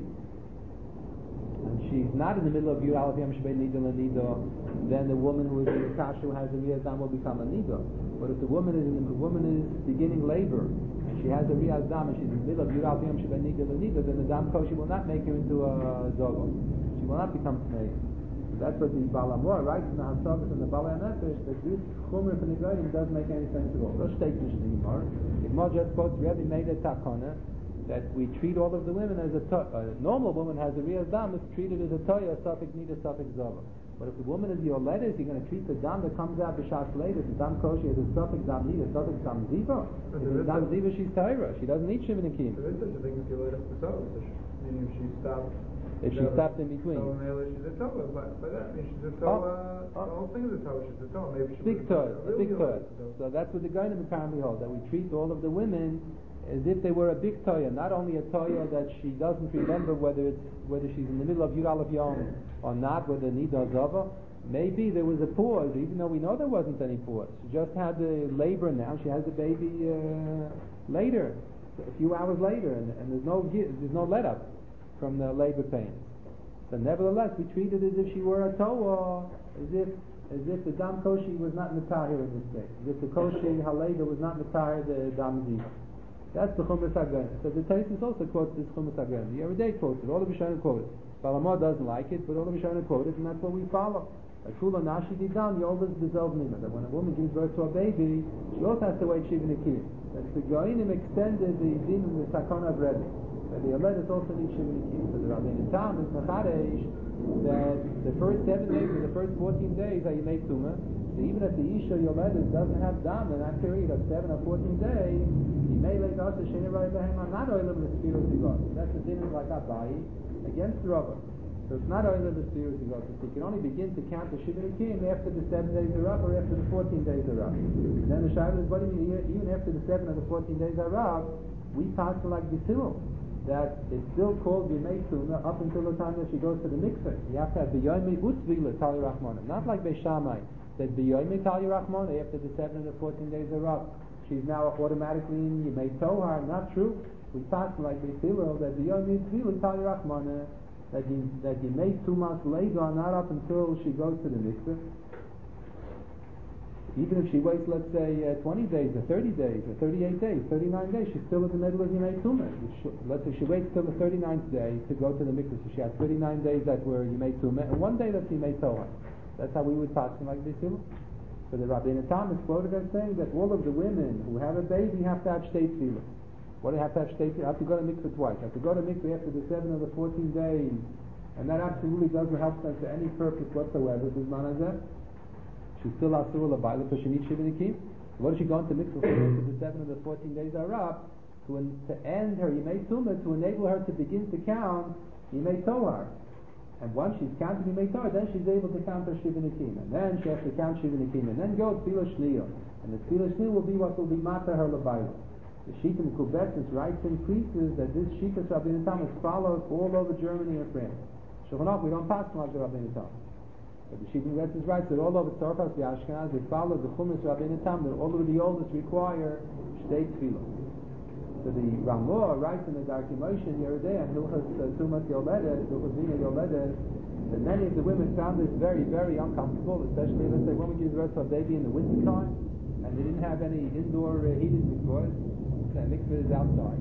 and she's not in the middle of Yud Aleph Yom Shebei Nidul Aniga, then the woman who is in the Kasha who has a Riyaz Dam will become a Nida. But if the woman is in the, the woman is beginning labor, and she has a Riyaz Dam, and she's in the middle of Yud Aleph Yom Shebei Nidul Aniga, then the Dam Koshi will not make her into a Zogo. She will not become Tnei. So that's what the Baal Amor writes in the Hasogas and the Baal HaNefesh, that this Chumra from the Goyim doesn't make any sense at all. Let's take this to the Gemara. The Gemara just quotes Rebbe made a takana that we treat all of the women as a to- a normal woman has a Riyaz Dam, is treated as a Toya, a Sophic Nida, Sophic Zova. But if the woman is your letters, you're going to treat the Dam that comes out b'Shatz later, the Dam Koshi as a Sophic Dam Nida, Sophic Dam Ziva. If it's Dam Ziva, she's Torah. She doesn't need Shivin Akim. There is such a thing as Yoledes B'Tov, meaning if she stopped. If she stopped in between. So she's a Torah. By, by that means she's a Torah. Oh, oh. The whole thing is a Torah. She's a Torah. Maybe she Big Torah, a big Torah. So. So that's what the Goyim apparently hold, that we treat all of the women as if they were a big Toya, not only a Toya that she doesn't remember whether it's whether she's in the middle of Yud Aleph Yom or not, whether Nida Zava. Maybe there was a pause, even though we know there wasn't any pause. She just had the labor now. She has the baby uh, later, a few hours later, and, and there's no there's no let up from the labor pains. So nevertheless, we treat it as if she were a Toa, as if as if the Dam Koshi was not Matahir in this case, as if the Koshi Haleda was not Matahir the Dam Ziva. That's the Chumas HaGoyim. So the Taisus also quotes this Chumas HaGoyim. The everyday quotes it. All the Rishonim quote it. Baal Amor doesn't like it, but all the Rishonim quote it, and that's what we follow. Like Shula Nashi Didam, Yolas B'Zov Nima. That when a woman gives birth to a baby, she also has to wait Shivin Akim. That the Goyinim extended the din in the Takon of Rebbe. That the Yoledes also need Shivin Akim. So the Rabbeinu Tam is Mechadesh that the first seven days or the first fourteen days are Yemei Tumah. So even if the Isha Yoledes doesn't have Dam in that period of seven or fourteen days, Yemei Leid Asa Sheni Rai Behem are not Oilim L'Spiro Zigot. That's the din like Abayi against the Rava. So it's not Oilim L'Spiro Zigot. You can only begin to count the Shivin Akim after the seven days are up or after the fourteen days are up. And then the Shaila is, what do you mean, even after the seven or the fourteen days are up, we pass it like the Tilul, that it's still called Yemei Tumah up until the time that she goes to the mikveh. You have to have B'yomi Utzvila Tali Rachmana. Not like Beis Shammai, that B'yomi Tali Rachmana, after the seven or the fourteen days are up, she's now automatically in Yemei Tohar. Not true. We pass it like the Tilul, that B'yomi Utzvila Tali Rachmana, that you, that Yemei Tumah later on, not up until she goes to the mikveh. Even if she waits, let's say, uh, twenty days, or thirty days, or thirty-eight days, thirty-nine days, she's still in the middle of Yemei Tumah. Let's say she waits till the thirty-ninth day to go to the mikveh, so she has thirty-nine days that were Yemei Tumah, and one day that's Yemei Tohar. That's how we would pass them like this. So the Rabbeinu Tam is quoted as saying that all of the women who have a baby have to have shtei tefillah. What do you have to have shtei tefillah? Have to go to mikveh twice. Have to go to mikveh after the seven or the fourteen days, and that absolutely doesn't help them to any purpose whatsoever. Bisman hazeh. She's still asur l'bayla because she needs Shivin Akim. What is she going to mikveh for after the seven or the fourteen days are up? To, en- to end her Yemei Tumah, to enable her to begin to count Yemei Tohar. And once she's counted Yemei Tohar, then she's able to count her Shivin Akim. And then she has to count Shivin Akim. And then go Tfilah Shniyah. And the Tfilah Shniyah will be what will be Mata her l'bayla. The Shittim Kubetzis writes in Creases that this Shittas Rabbeinu Tam is followed all over Germany and France. Shulchan Aruch, we don't pass like the Rabbeinu Tam. But the Shittim Kubetzis writes that all over Tzarfas, the Ashkenaz, they follow the Chumash Rabbeinu Tam, that all over the oldest require Shtei Tfilah. So the Ramah writes in the Darkei Moshe in Yeridei, and Hilchas Tumas Yoledes, Hilchas Vina Yoledes, that many of the women found this very, very uncomfortable, especially, let's say, when we give birth to a baby in the winter time, and they didn't have any indoor uh, heating because the mikveh is outside.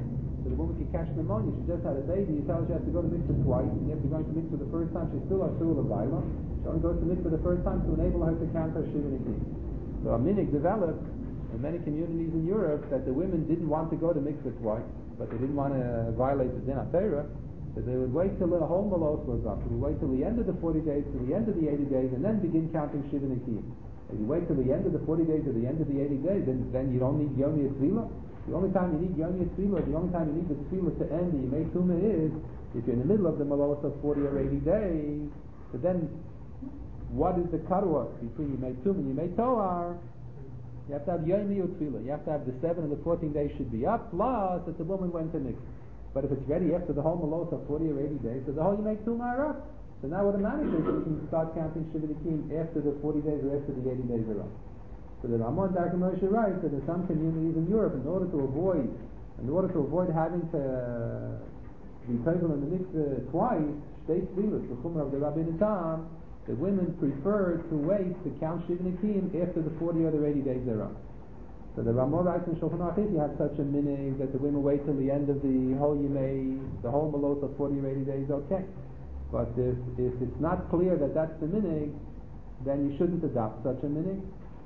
So the woman can catch pneumonia. She just had a baby. You tell her she has to go to mikveh twice, and if you're going to mikveh the first time, she's still asur l'bayla. She only goes to mikveh the first time to enable her to count her shiva nikim. So a minig developed in many communities in Europe that the women didn't want to go to mikveh twice, but they didn't want to violate the din HaTorah, so they would wait till the whole malos was up. They would wait till the end of the forty days, till the end of the eighty days, and then begin counting shiva nikim. If you wait till the end of the forty days or the end of the eighty days, then, then you don't need Yom Tefillah. The only time you need Yom Tefillah, the only time you need the Tefillah to end the Yemei Tumah is if you're in the middle of the malos of forty or eighty days. So then, what is the cutoff between Yemei Tumah and Yemei Tohar? You have to have Yom Tefillah. You have to have the seven and the fourteen days should be up, plus that the woman went to mikveh. But if it's ready after the whole malos of forty or eighty days, so the whole Yemei Tumah are up. So now automatically you can start counting Shiva Nikim after the forty days or after the eighty days are up. So the Ramon Darkei Moshe writes that in some communities in Europe, in order to avoid, in order to avoid having to be taken in the mikveh twice, state tefillas, the chumrah of the Rabbeinu Tam, the women prefer to wait to count Shiva Nikim after the forty or the eighty days are up. So the Ramon writes in Shulchan Aruch, you have such a minig that the women wait till the end of the whole Yemei, the whole malos of forty or eighty days, okay. But if, if it's not clear that that's the minig, then you shouldn't adopt such a minig,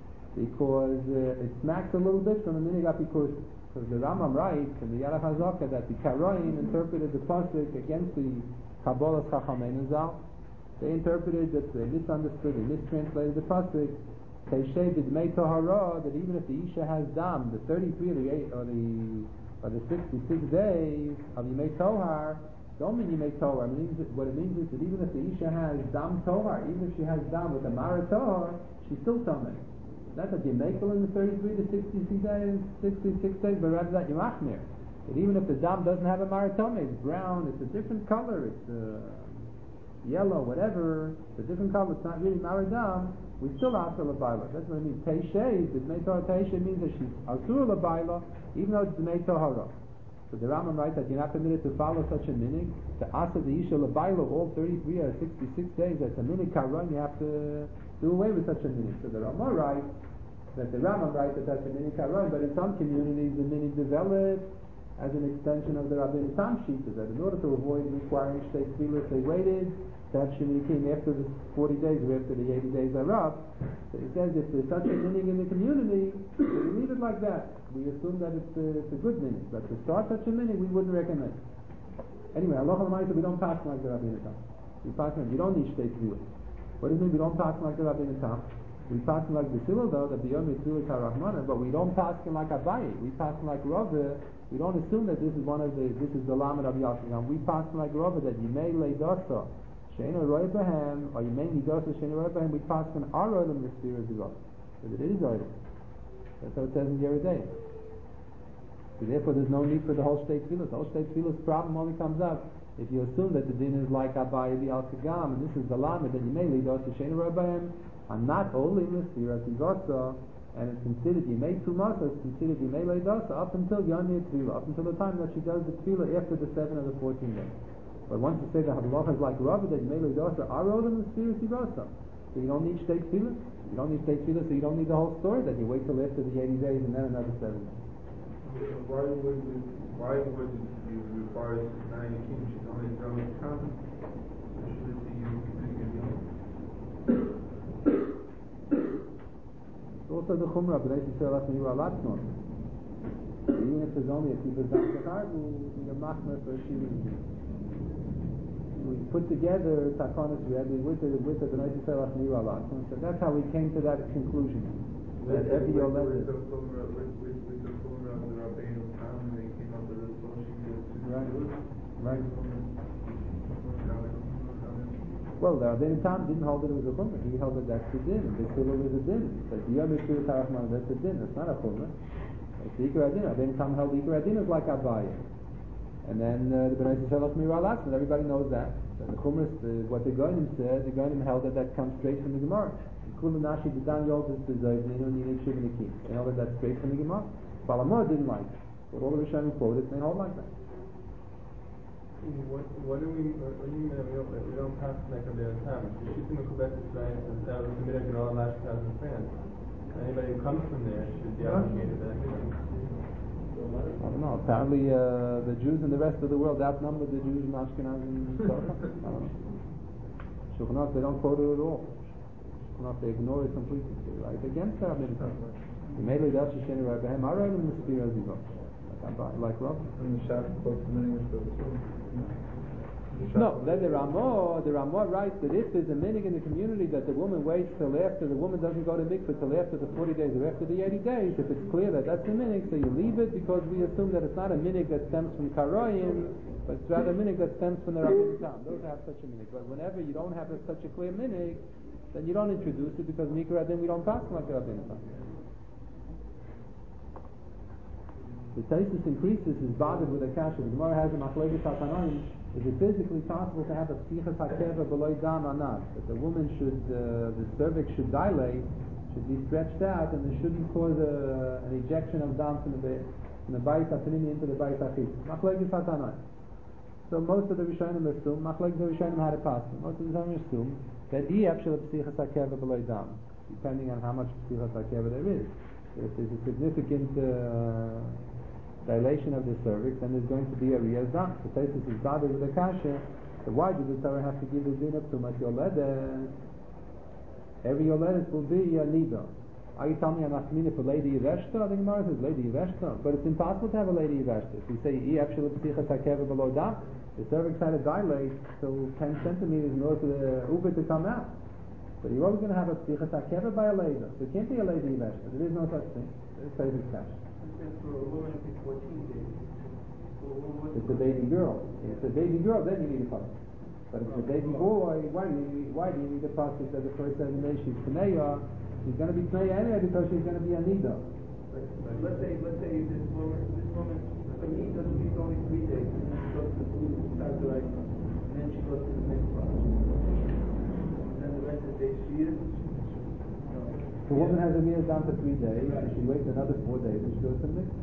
because uh, it smacks a little bit from a minig apikuros. Because the Rambam writes in the Yarach HaZokah that the Karaim interpreted the pasuk against the Kabbalah Chachamenu Zal. They interpreted that they misunderstood, they mistranslated the pasuk. They say b'dmei tohara, that even if the isha has dam, the thirty-three or the eight, or the or the sixty-six days of Yemei Tohar, don't mean Yemei Tohar. It means, what it means is that even if the isha has dam tohar, even if she has dam with a mara tohar, she's still tamei. Not that you make her in the thirty-three to sixty-six days, sixty-six days, but rather that you machmir. That even if the dam doesn't have a mara tohar, it's brown, it's a different color, it's uh, yellow, whatever, it's a different color, it's not really mara dam, we still asur l'bayla. That's what it means. Teishay, the B'nei Torah Teishay means that she's asur l'bayla, even though it's B'nei Tohara. So the Rambam writes that you're not permitted to follow such a minig. To asur the isha l'bayla all thirty-three or sixty-six days, that's a minig karon, you have to do away with such a minig. So the Rambam writes that the Rambam writes that that's a minig karon, but in some communities the minig developed as an extension of the Rabbeinu Tam Shita, that in order to avoid requiring state tefillah, they waited to have Shiva Nikim after the forty days or after the eighty days are up. So it says if there's such a minig in the community, so we leave it like that. We assume that it's a, it's a good minig, but to start such a minig, we wouldn't recommend. Anyway, Allah Almighty, we don't pass like the Rabbeinu Tam. We pass like, you don't need state tefillah. What does it mean we don't pass like the Rabbeinu Tam? We pass like the Sila though, that the Yom Yitzulik HaRahmana, but we don't pass like Abaye. We pass like Rava. We don't assume that this is one of the, this is the Lamed of Yashigam. We pass like Rava that Yimei Leidasa, Sheina Roy Bahem, or Yimei Nidasa, Sheina Roy Bahem, we pass in our Olam the Sphere of the God. Because it is Olam. That's how it says in Yeridei. So therefore there's no need for the whole state tefillah. The whole state tefillah's problem only comes up if you assume that the din is like Abaye the Al-Kagam, and this is the Lamed, that Yimei Leidasa, Sheina Roy Bahem, and not only in the Sphere of the God, and it's considered Yemei Tumah, it's considered Yemei Leidasa up until Yom Tefillah, up until the time that she does the Tefillah after the seven or the fourteen days. But once you say the halacha is like Rabbi, that Yemei Leidasa are all in the Sphere of Tigasa, so you don't need state Tefillah, you don't need state Tefillah, so you don't need the whole story, that you wait till after the eighty days and then another seven days. Why would we, why would you require nine king? She's only done with counting. So should it be you? Also the Chumrah, but I should say less than you are lots more. Even if there's only a few percent of the you're machmer for a shiri. We put together Takonis Rebbe with the with the B'nai Yisrael Lach Nira Lach. So that's how we came to that conclusion. That every year with the Chumrah with the Chumrah of the Rabbeinu Tam, they came up with a solution. Right, right. Well, the Rabbeinu Tam didn't hold it as a chumrah. He held it that's the din. The Tefillah is a din. But the Yom Yitzulik HaRahmana, that's a din. It's not a chumrah. It's the Ikar Adin. Rabbeinu Tam held the Ikar Adin is like Abaye. And then uh, the B'nai Yisrael Lach Nira Lach, and everybody knows that. So the chumrah, uh, what the Goyim said, the Goyim held that that comes straight from the Gemara. Kulu Nashi B'dan Yol is the Zoyd, Nino Nino Shiva Nikim. They held that that's straight from the Gemara. Balamor didn't like it. But all the Rishonim quoted, they hold like that. What, what do we, what do you mean we don't, we don't pass like a bit of time? She's in the Quebec Israel, and that was the minute in all last thousand France. Anybody who comes from there should be obligated to that minute. I don't know. Apparently, uh, the Jews in the rest of the world outnumber the Jews in Ashkenaz and Torah. I don't know. Shulchan Aruch, they don't quote it at all. Shulchan Aruch, they ignore it completely. They write against our mitzvah. The Meilei Das Shisheni Rabbehem Arolim Mispira Zivot. Like Rob. And the Shabbat quotes the minig of the No, then the Ramah, the Ramah writes that if there's a minig in the community that the woman waits till after, the woman doesn't go to mikveh till after the forty days or after the eighty days, if it's clear that that's the minig, so you leave it because we assume that it's not a minig that stems from Karoyim, but it's rather a minig that stems from the Rabbeinu Tam. Those have such a minig. But whenever you don't have a, such a clear minig, then you don't introduce it because Mikra then we don't pass like the Rabbeinu Tam. The Taisus increases is bothered with a kasha. The Gemara has a machlokes hatanoim. Is it physically possible to have a psichas hakeva below dam or not? That the woman should, uh, the cervix should dilate, should be stretched out, and it shouldn't cause a, an ejection of dam from the from the bayis hatanimi into the bayis hachis. Machlokes hatanoim. So most of the Rishonim assume, machlokes the Rishonim had a pass. Most of the Rishonim assume that he actually psichas hakeva below dam, depending on how much psichas hakeva there is. If there's a significant uh, dilation of the cervix, then there's going to be a riyaz dam. The Taisus is bothered with a kasha. So why does the Torah have to give the din of tumas yoledes? Every yoledes will be a nida. Are you telling me I'm not meaning for lady yiveshta? The Gemara says lady yiveshta, but it's impossible to have a lady yiveshta. If you say i actually psichas hakeva below dam, the cervix had to dilate so ten centimeters in order for the uber to come out. But you're always going to have a psichas hakeva by a lady. So it can't be a lady yiveshta. There is no such thing. It's a favorite kasha. For a woman, it'd be fourteen days. It's a baby girl. If it's a baby girl, then you need a pasuk. But if it's a baby boy, why do you need, why do you need a pasuk that the first seven days she's Pneya? She's going to be Pneya anyway because she's going to be a nida. Let's say, let's say this woman, this woman, a nida sleeps only three days, and then she goes to the food, starts the right, and then she goes to the mikvah. And then the rest of the day she is. The woman has a meal down for three days, and she waits another four days, and she goes to the mikvah.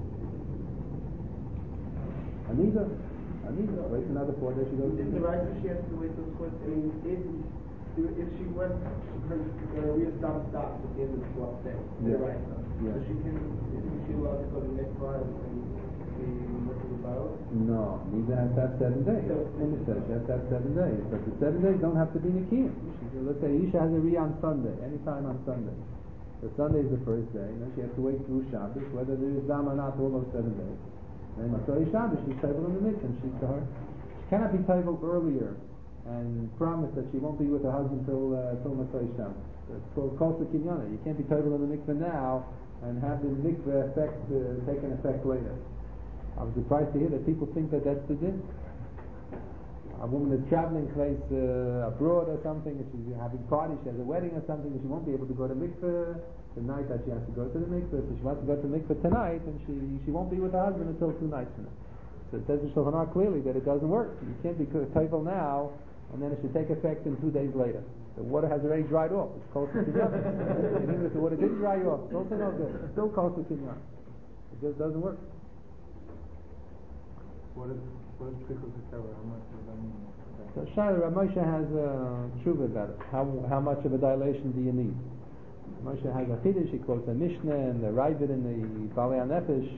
Anita, Anita, waits another four days, she goes to the In the mikvah. right, she has to wait till four. I mean, if if she went, her her real time stops at the end of the fourth day. Yeah. Right. Yeah. So she can, isn't she allowed to go to mikvah and be with the barrel? No, Nida has to have seven days. In the says she has to have seven days, but the seven days don't have to be Nikiyim. Let's say Isha has a Riyah on Sunday, anytime on Sunday. So Sunday is the first day, and then she has to wait through Shabbos, whether there is Dam or not, all those seven days. And then Matzah Shabbos, she's table in the mikvah, and she's to her. She cannot be table earlier and promise that she won't be with her husband till uh, till Matzah Shabbos. It's called Kol Kinyana. You can't be table in the mikvah now and have the mikvah effect uh, take an effect later. I was surprised to hear that people think that that's the din. A woman is traveling place uh, abroad or something, and she's having parties, she has a wedding or something, and she won't be able to go to mikveh the night that she has to go to the mikveh. So she wants to go to mikveh tonight, and she she won't be with her husband until two nights from now. So it says in Shulchan Aruch clearly that it doesn't work. You can't be table now, and then it should take effect in two days later. The water has already dried off. It's called kinyan. And even if the water didn't dry off, it's also no good. It's still called kinyan. It just doesn't work. What is what is psichas hakeva? How much does that mean? So Shaila, Rav Moshe has a tshuva about it. How how much of a dilation do you need? Moshe has a chiddush. He quotes a Mishnah and the Ravid in the Balei HaNefesh.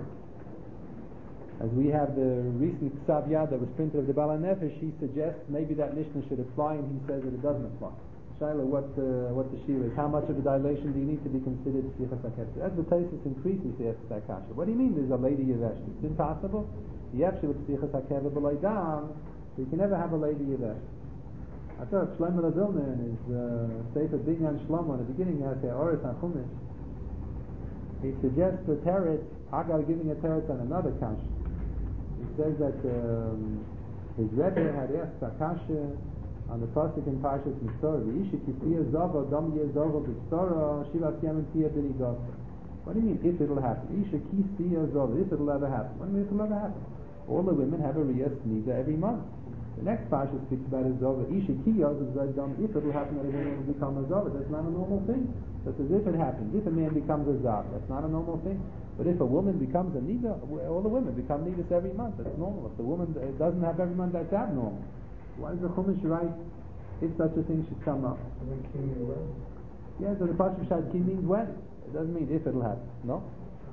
As we have the recent Ksav Yad that was printed of the Balei HaNefesh, he suggests maybe that Mishnah should apply, and he says that it doesn't apply. Shaila, what uh, what the shir is? How much of a dilation do you need to be considered psichas hakeva? As the Taisus increases the kasha. What do you mean? There's a lady yevesh? It's impossible. You actually with psichas hakeva below dam. So you can never have a lady yevesh. I thought Shlomo Lavilna in his uh, Sefer Binyan Shlomo in the beginning has the Oris on Chumash. He suggests the teretz, Agar giving a teretz on another kasha. He says that um, his Rebbe had asked a kasha on the pasuk in Parshas Mitzorah, V'isha kisiya zava dam yeh zava b'tzorah shivat yamin tiyah b'nidasa. What do you mean if it'll happen? Isha kisiya zava, if it'll ever happen. What do you mean if it'll ever happen? All the women have a riyas nida every month. The next parsha speaks about a zava. Isha kiyaz is very dumb. If it will happen that a woman will become a zava, that's not a normal thing. That's as if it happens. If a man becomes a zav, that's not a normal thing. But if a woman becomes a nida, all the women become nidas every month. That's normal. If the woman doesn't have every month, that's abnormal. Why does the Chumash write if such a thing should come up? When Kimi when? Yeah, so the parsha Shad Ki means when. It doesn't mean if it'll happen. No.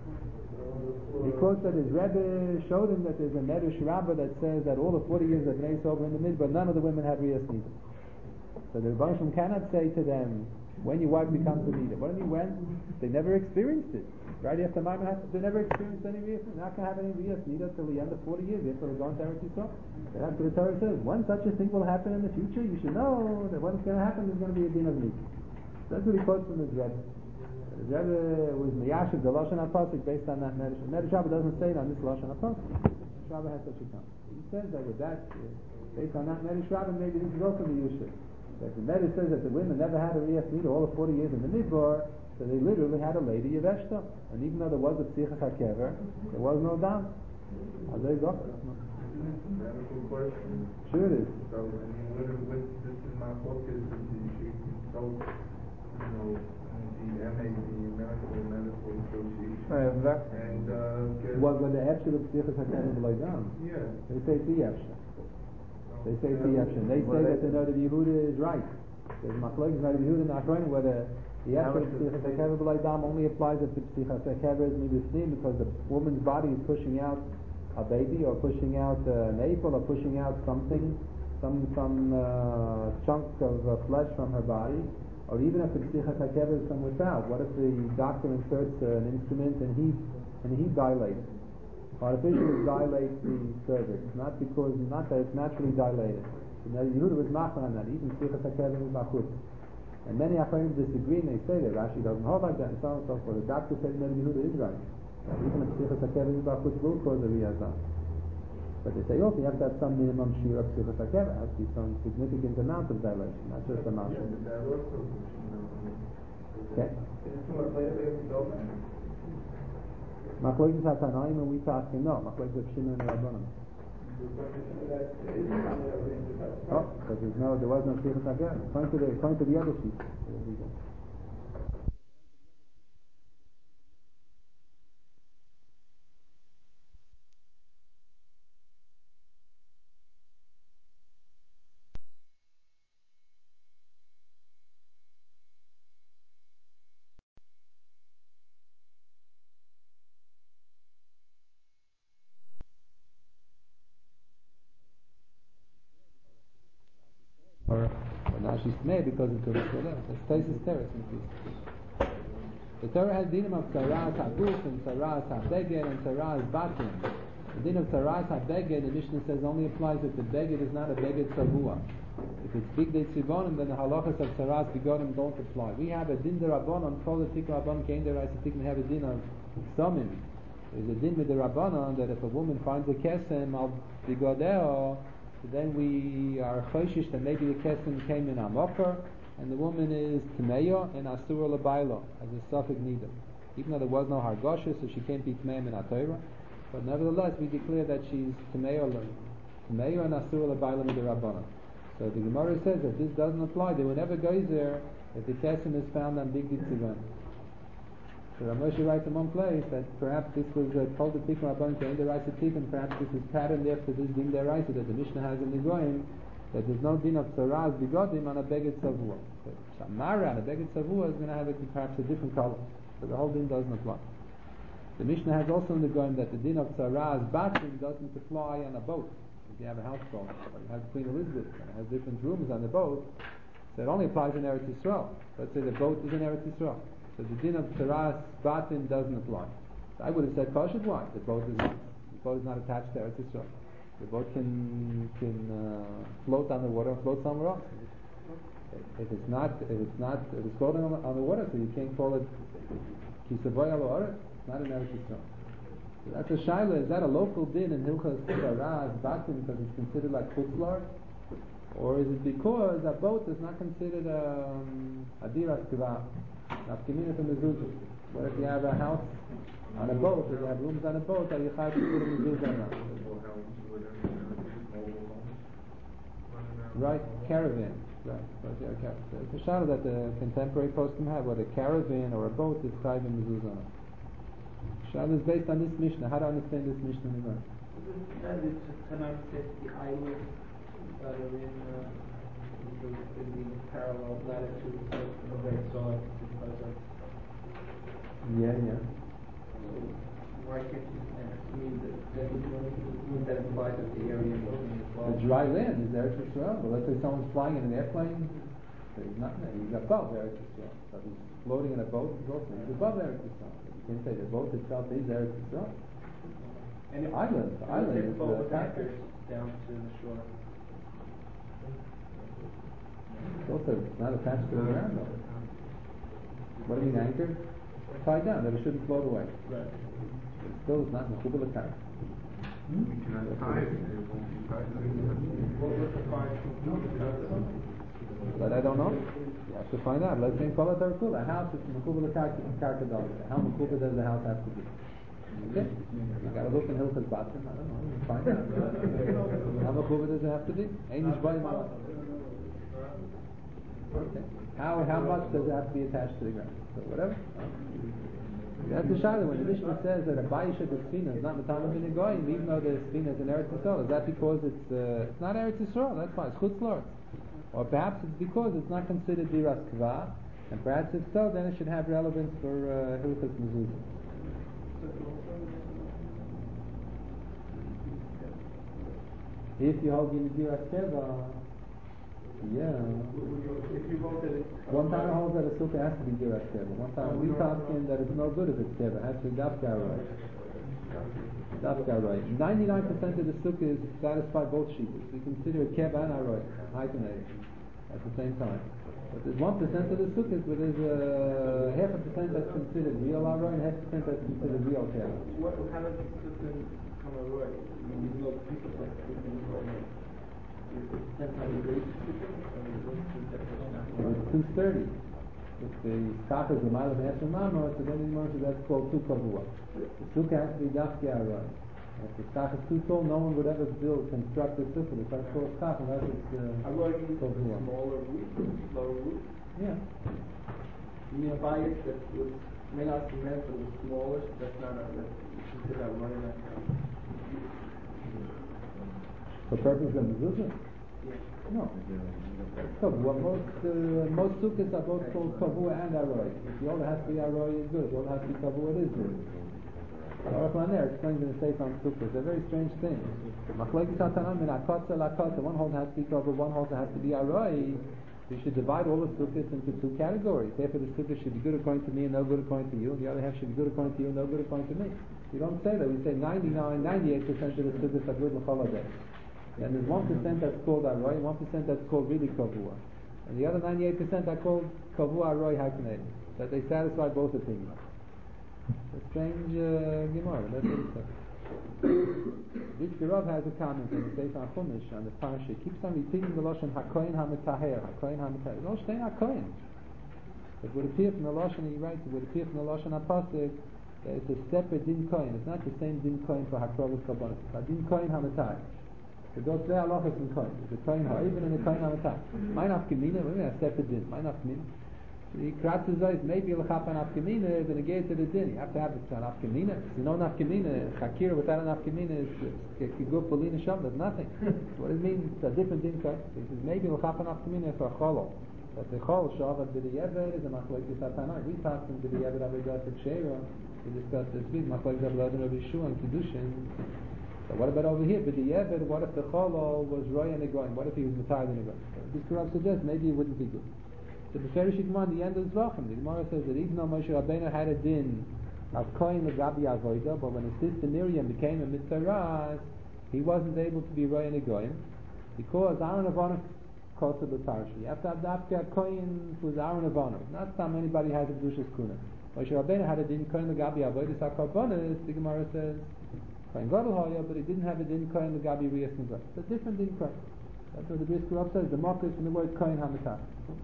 He quotes that his Rebbe showed him that there's a Medrash Rabbah that says that all the forty years of Bnei Yisrael were in the midbar, none of the women had Riyas Nida. So the Rebbe Shem cannot say to them, when your wife becomes a Nida. What do you mean when? They never experienced it. Right after Maimon has, they never experienced any Riyas Nida. They're not going to have any Riyas Nida till the end of forty years. After they're going to Eretz Yisrael. That's what the Torah says. When such a thing will happen in the future, you should know that what's going to happen is going to be a din of Nida. That's what he quotes from his Rebbe. The Rebbe was Miyashiv, the Lashon HaPasuk, based on that Medrash. Medrash Rabbah doesn't say it on this Lashon HaPasuk. Medrash Rabbah has such a comment. He says that with that, uh, based on that Medrash Rabbah, maybe this is also the Yusha. That the Medrash says that the women never had a Riyas Nida all of forty years in the Midbar, so they literally had a lady Yeveshta. And even though there was a Psicha HaKever, there was no dam. How they go? Medical question. Sure it is. So, I mean, what, what, this is my focus, is the, so, you know, the M A D, Medical Medical Association. And, uh, get, What, when the Epshel of Psicha HaKever like dam? yeah. They say it's the Epshel. They say it's the Epshel. They say that the Noda Yehuda is right. There's Machlokes Noda Yehuda and Achronim whether the Epshel of Psicha HaKever like dam only applies if the Psicha HaKever is Mibisnim because the woman's body is pushing out a baby or pushing out an apple or pushing out something, some some uh, chunk of uh, flesh from her body, or even if the Psicha HaKever is from without. What if the doctor inserts uh, an instrument and he and he dilates? Artificially dilates the cervix, not because not that it's naturally dilated. So Yehuda was machman on that. Even Psicha HaKever is machut. And many Achronim disagree and they say that Rashi doesn't hold like that and so on and so forth. The doctor said that Yehuda is right. That even if Psicha HaKever is machut will cause a riyazah. But they say also you have to have some minimum shir of Psicha HaKever. There has to be some significant amount of dilation, not just a amount. Yeah, but that also, Okay. Is it too much later we have to go? Machlokes HaTanaim and we talk him no. Machlokes of Shimon and Rabbanim. Oh, because there's no, there was no Psicha HaKever. According to the, according to the other sheet. There we go. Or, or now she's made because it's a Risholah. It's Taisus Teretz in peace. The Torah has dinim of Tzaras HaGuf and Tzaras HaBeged and Tzaras Batim. The din of Tzaras HaBeged, the Mishnah says, only applies if the Beged is not a Beged Tzavua. If it's Big Day Tzivonim, then the halachas of Tzaras Begonim don't apply. We have a din derabanan, Kol Tikra Rabbanon Kein Deraisa Tikra, we have a din of Samim. There's a din with the Rabbanon that if a woman finds a Kesem al Bigodeo, so then we are choshish that maybe the kesem came in Amokar, and the woman is Tmeya and Asura Labailo as a Suffolk Nida. Even though there was no Hargosha, so she can't be Tmeya in Atayra, but nevertheless we declare that she's Tmeya Tmeya and Asura Labailo Midirabana. So the Gemara says that this doesn't apply. They will never go there if the kesem is found on Big Ditzivan. So Ramosha writes in one place that perhaps this was uh, told the Tikkun Rabban Kein Deraisa Tikkun, perhaps this is patterned after this Din Deraisa that the Mishnah has in the Goyim, that there's no Din of Tzaraz Bigodim on a Beged Savua. So Shamara on a Beged Savua is going to have a, perhaps a different color. So the whole Din doesn't apply. The Mishnah has also in the Goyim that the Din of Tzaraz Batim doesn't apply on a boat. If you have a houseboat, or you have Queen Elizabeth, and it has different rooms on the boat, so it only applies in Eretz Yisrael. Let's say the boat is in Eretz Yisrael. So the din of Tzaras Batin doesn't apply. So I would have said Kosher, why? The boat is not, the boat is not attached to Eretz Yisrael. The boat can can uh, float on the water and float somewhere else. If it's not, if it's not, if it's floating on the, on the water, so you can't call it Kisavoy al Orah. It's not an Eretz Yisrael. So that's a shaila. Is that a local din in Hilchas Tzaras Batin because it's considered like Chutzlar? Or is it because a boat is not considered um, a diras kivah? Nafkamina from mezuzah. What if you have a house on a boat? If you have rooms on a boat, are you chayav to put a mezuzah or not? Right, caravan. Right, so it's a shadow that the contemporary poskim have. Whether a caravan or a boat is chayav in mezuzah or not. Shadow is based on this Mishnah. How to understand this Mishnah in the Gemara? That is tonight says the island that are in, uh, in, the, in the parallel latitude of the red soil because of Yeah, yeah. Why can't you uh, mean that that would that imply that the area in between is well? The dry land is Eretz Yisrael, but let's say someone's flying in an airplane, he's not there, he's above Eretz Yisrael. So he's floating in a boat, he's also he's above Eretz Yisrael. You can say the boat itself is Eretz Yisrael. And if, Island, the island is boat uh, with anchors down to the shore. It's also not attached to the ground though. What do you mean anchored? Tied down, that it shouldn't float away. Right. But still it's not Mechubal L'Karka. You cannot tie it, it won't be tied to it. What was the fine? But I don't know. You have to find out. Let's say Kol HaTarkul, a house is Mechubal L'Karka Dog. How Mechubal does the house have to be? Okay? You gotta look in Hilchas Batim, I don't know, you find out. How Mechubal does it have to be? Ein Yishbayim Malach. Okay. How how much does it have to be attached to the ground? So whatever. That's the shayla. When the Mishnah says that a Bayisha the Sfina is not Matanim bin Goyim, even though the Sfina is in Eretz Yisrael, is that because it's uh, it's not Eretz Yisrael? That's why it's Chutz La'aretz. Or perhaps it's because it's not considered Diras Kva, and perhaps if so, then it should have relevance for uh, Hilchas Mezuzah. If you hold in Diras Keva. Yeah. If you voted it, One time holds that a sukkah has to be Diras Keva. One time we talked in that it's no good if it's Keva. It has to be Dafka right. Dafka right. ninety-nine percent of the sukkahs satisfy both sheepers. We consider it Keva and Aroy, hyphenated, at the same time. But there's one percent of the sukkahs where there's uh, half a percent that's considered real Aroy and half a percent that's considered real Keva. what, how does the sukkah come away? You know, people like ten times a week. It's two thirty. If the stock is a mile of Esher Mama, so then the that's called two kavua. The sukkah has to be dafki aroy. If the stock is too tall, no one would ever build, construct a sukkah. It's like called stock unless it's uh, Aroy means a kavua. smaller roof, lower roof. Yeah. You mean a bias that was may not cement, but it was smaller. That's not a that's considered a running that count. For purpose of mezuzah? Yeah. No. So what most uh, most sukkahs are both called kavua and aroy. If the older has to be aroy, is good. If the older has to be kavua, it is good. Aruch LaNer explains in the Sefer on sukkahs. They're a very strange thing. Machlokes Hatanan min hakotza lakotza. One holds has to be kavua, one holds has to be aroy. You should divide all the sukkahs into two categories. Therefore, the sukkah should be good according to me and no good according to you, and the other half should be good according to you and no good according to me. You don't say that. We say ninety-nine, ninety-eight percent of the sukkahs are good l'chol hadei. Then there's one percent that's called aroy, and one percent that's called really kavua. And the other ninety-eight percent are called kavua aroy hyphenated. That they satisfy both opinions. A strange uh, Gemara, that's what it says. Rishki Rav has a comment in the Sefer HaChumash on the Parsha. He keeps on repeating the Lashon HaKoyin HaMetaher, HaKoyin HaMetaher. It's all staying HaKoyin. It would appear from the Lashon, he writes, it would appear from the Lashon HaPasuk that it's a separate Din Koyin. It's not the same Din Koyin for HaKrovus Kabbalah. It's a Din Koyin HaMetaher. So those two halachas in Koyin. There's a Koyin HaEven and a Koyin HaMetaher. Mein Afkamina, we're going to have separate Din. Mein Afkamina. The Kratz is maybe you'll have an Afkamina, then again to the Din. You have to have it an Afkamina. If you know an Afkamina, Chakira without an Afkamina is Kiguf Polina Sham, there's nothing. What it means, it's a different Din Koyin. He says maybe you'll have an Afkamina for a Cholo. But the Chol Shavat B'Diyever is a Machlokes Hatanai. We talked in B'Diyever Avidas Shera. We discussed this week Machlokes Avidas Rabbi Shua and Kiddushin. So what about over here? B'Diyever, what if the Cholo was Roy and Egoin? What if he was Matayed and Egoin? This Kurab suggests maybe it wouldn't be good. So the Ferish Gemara in the end of the Zvachim, the Gemara says that even though Moshe Rabbeinu had a din of Kohen L'Gabi Avodah, but when his sister Miriam became a Mitzvah, he wasn't able to be Roy and Egoin because Aaron Avonah caused the Parsha. You have to have Dafka Kohen who's Aaron Avonah. Not some anybody has a Kedushas Kuna. Moshe Rabbeinu had a din Kohen L'Gabi Avodah Sakarbonis. The Gemara says Kohen Gadol Hoya, but he didn't have a din Kohen L'Gabi Riyas Nizar. It's a different din Kohen. That's what the Bris Kurab says. The mark is from the word Kohen HaMetach.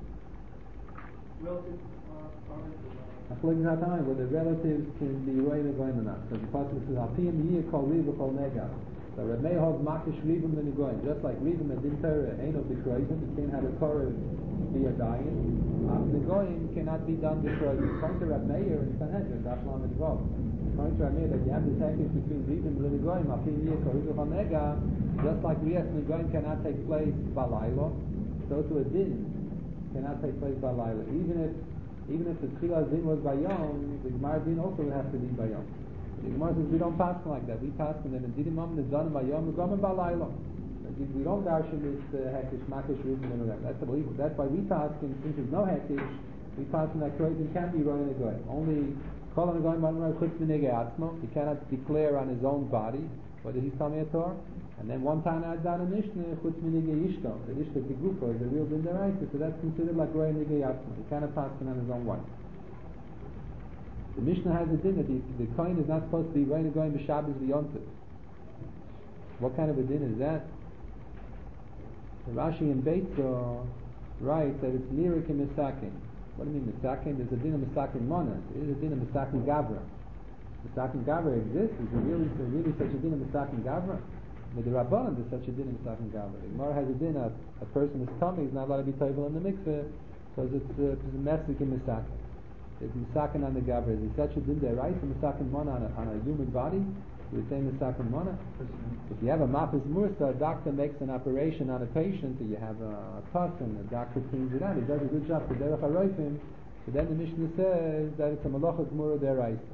Relative uh, Machlokes Hatanai, where the relatives can be Roy and Egoin or not. So the Pasuk says, Alpiyim Yiyah Kol Riva Kol Nega. So Reb Meir holds Makish Rivim and Egoin. Just like Rivim and Din Torah ain't of the Kroivim, you can't have a Torah be a dying. Af Egoin cannot be done with Kroivim. According to Reb Meir in Sanhedrin, Daf Lamed Vav. According to Reb Meir, that you have this heckage between Rivim and Egoin, Alpiyim Yiyah Kol Riva Kol Nega. Just like Riyas and Egoin cannot take place by Laila, so to a Din cannot take place by Laila. Even if even if the Tchilah Din was by Yom, the Gemara Din also would have to be by Yom. The Gemara says we don't pass like that. We pass and then Didim Am Nizanim Bayom Gomim Balayla. We don't darshan this Hekish, Makish, Rubin, and whatever. That's the That's why we pass, since there's no Hekish, we pass in that Kroitin can't be running a goy. Only Kol HaNegoyim Balayla Chutz Minege Atzmo. He cannot declare on his own body whether he's coming a Torah. And then one time I done a Mishnah, Chutz Minege Ishto. The Ishto Tigrufa is a real din deraisa, so that's considered like Roy Nege Atzmo. He cannot pass on his own wife. The Mishnah has a din that the, the coin is not supposed to be Roy Negoyim B'Shabbos V'Yontif. What kind of a din is that? The Rashi in Beitzo writes that it's lirik and misakin. What do you mean misakin? There's a din of misakin monas. It is a din of misakin gavra. Misakin gavra exists. Is there really, there really such a din of misakin gavra? With the Rabbanan, there's such a din of misakin gavra. The Gemara has a din of a person's tummy is not allowed to be toivel in the mikveh because it's uh, a mesik in misakin. There's misakin on the gavra. Is there such a din there, right? So misakin mona on a, on a human body. We would say misakin mona. If you have a mafis mursa, a doctor makes an operation on a patient, or you have a pus and the doctor cleans it out, he does a good job for derech haroifim, so then the Mishnah says that it's a malachas mura deraisa.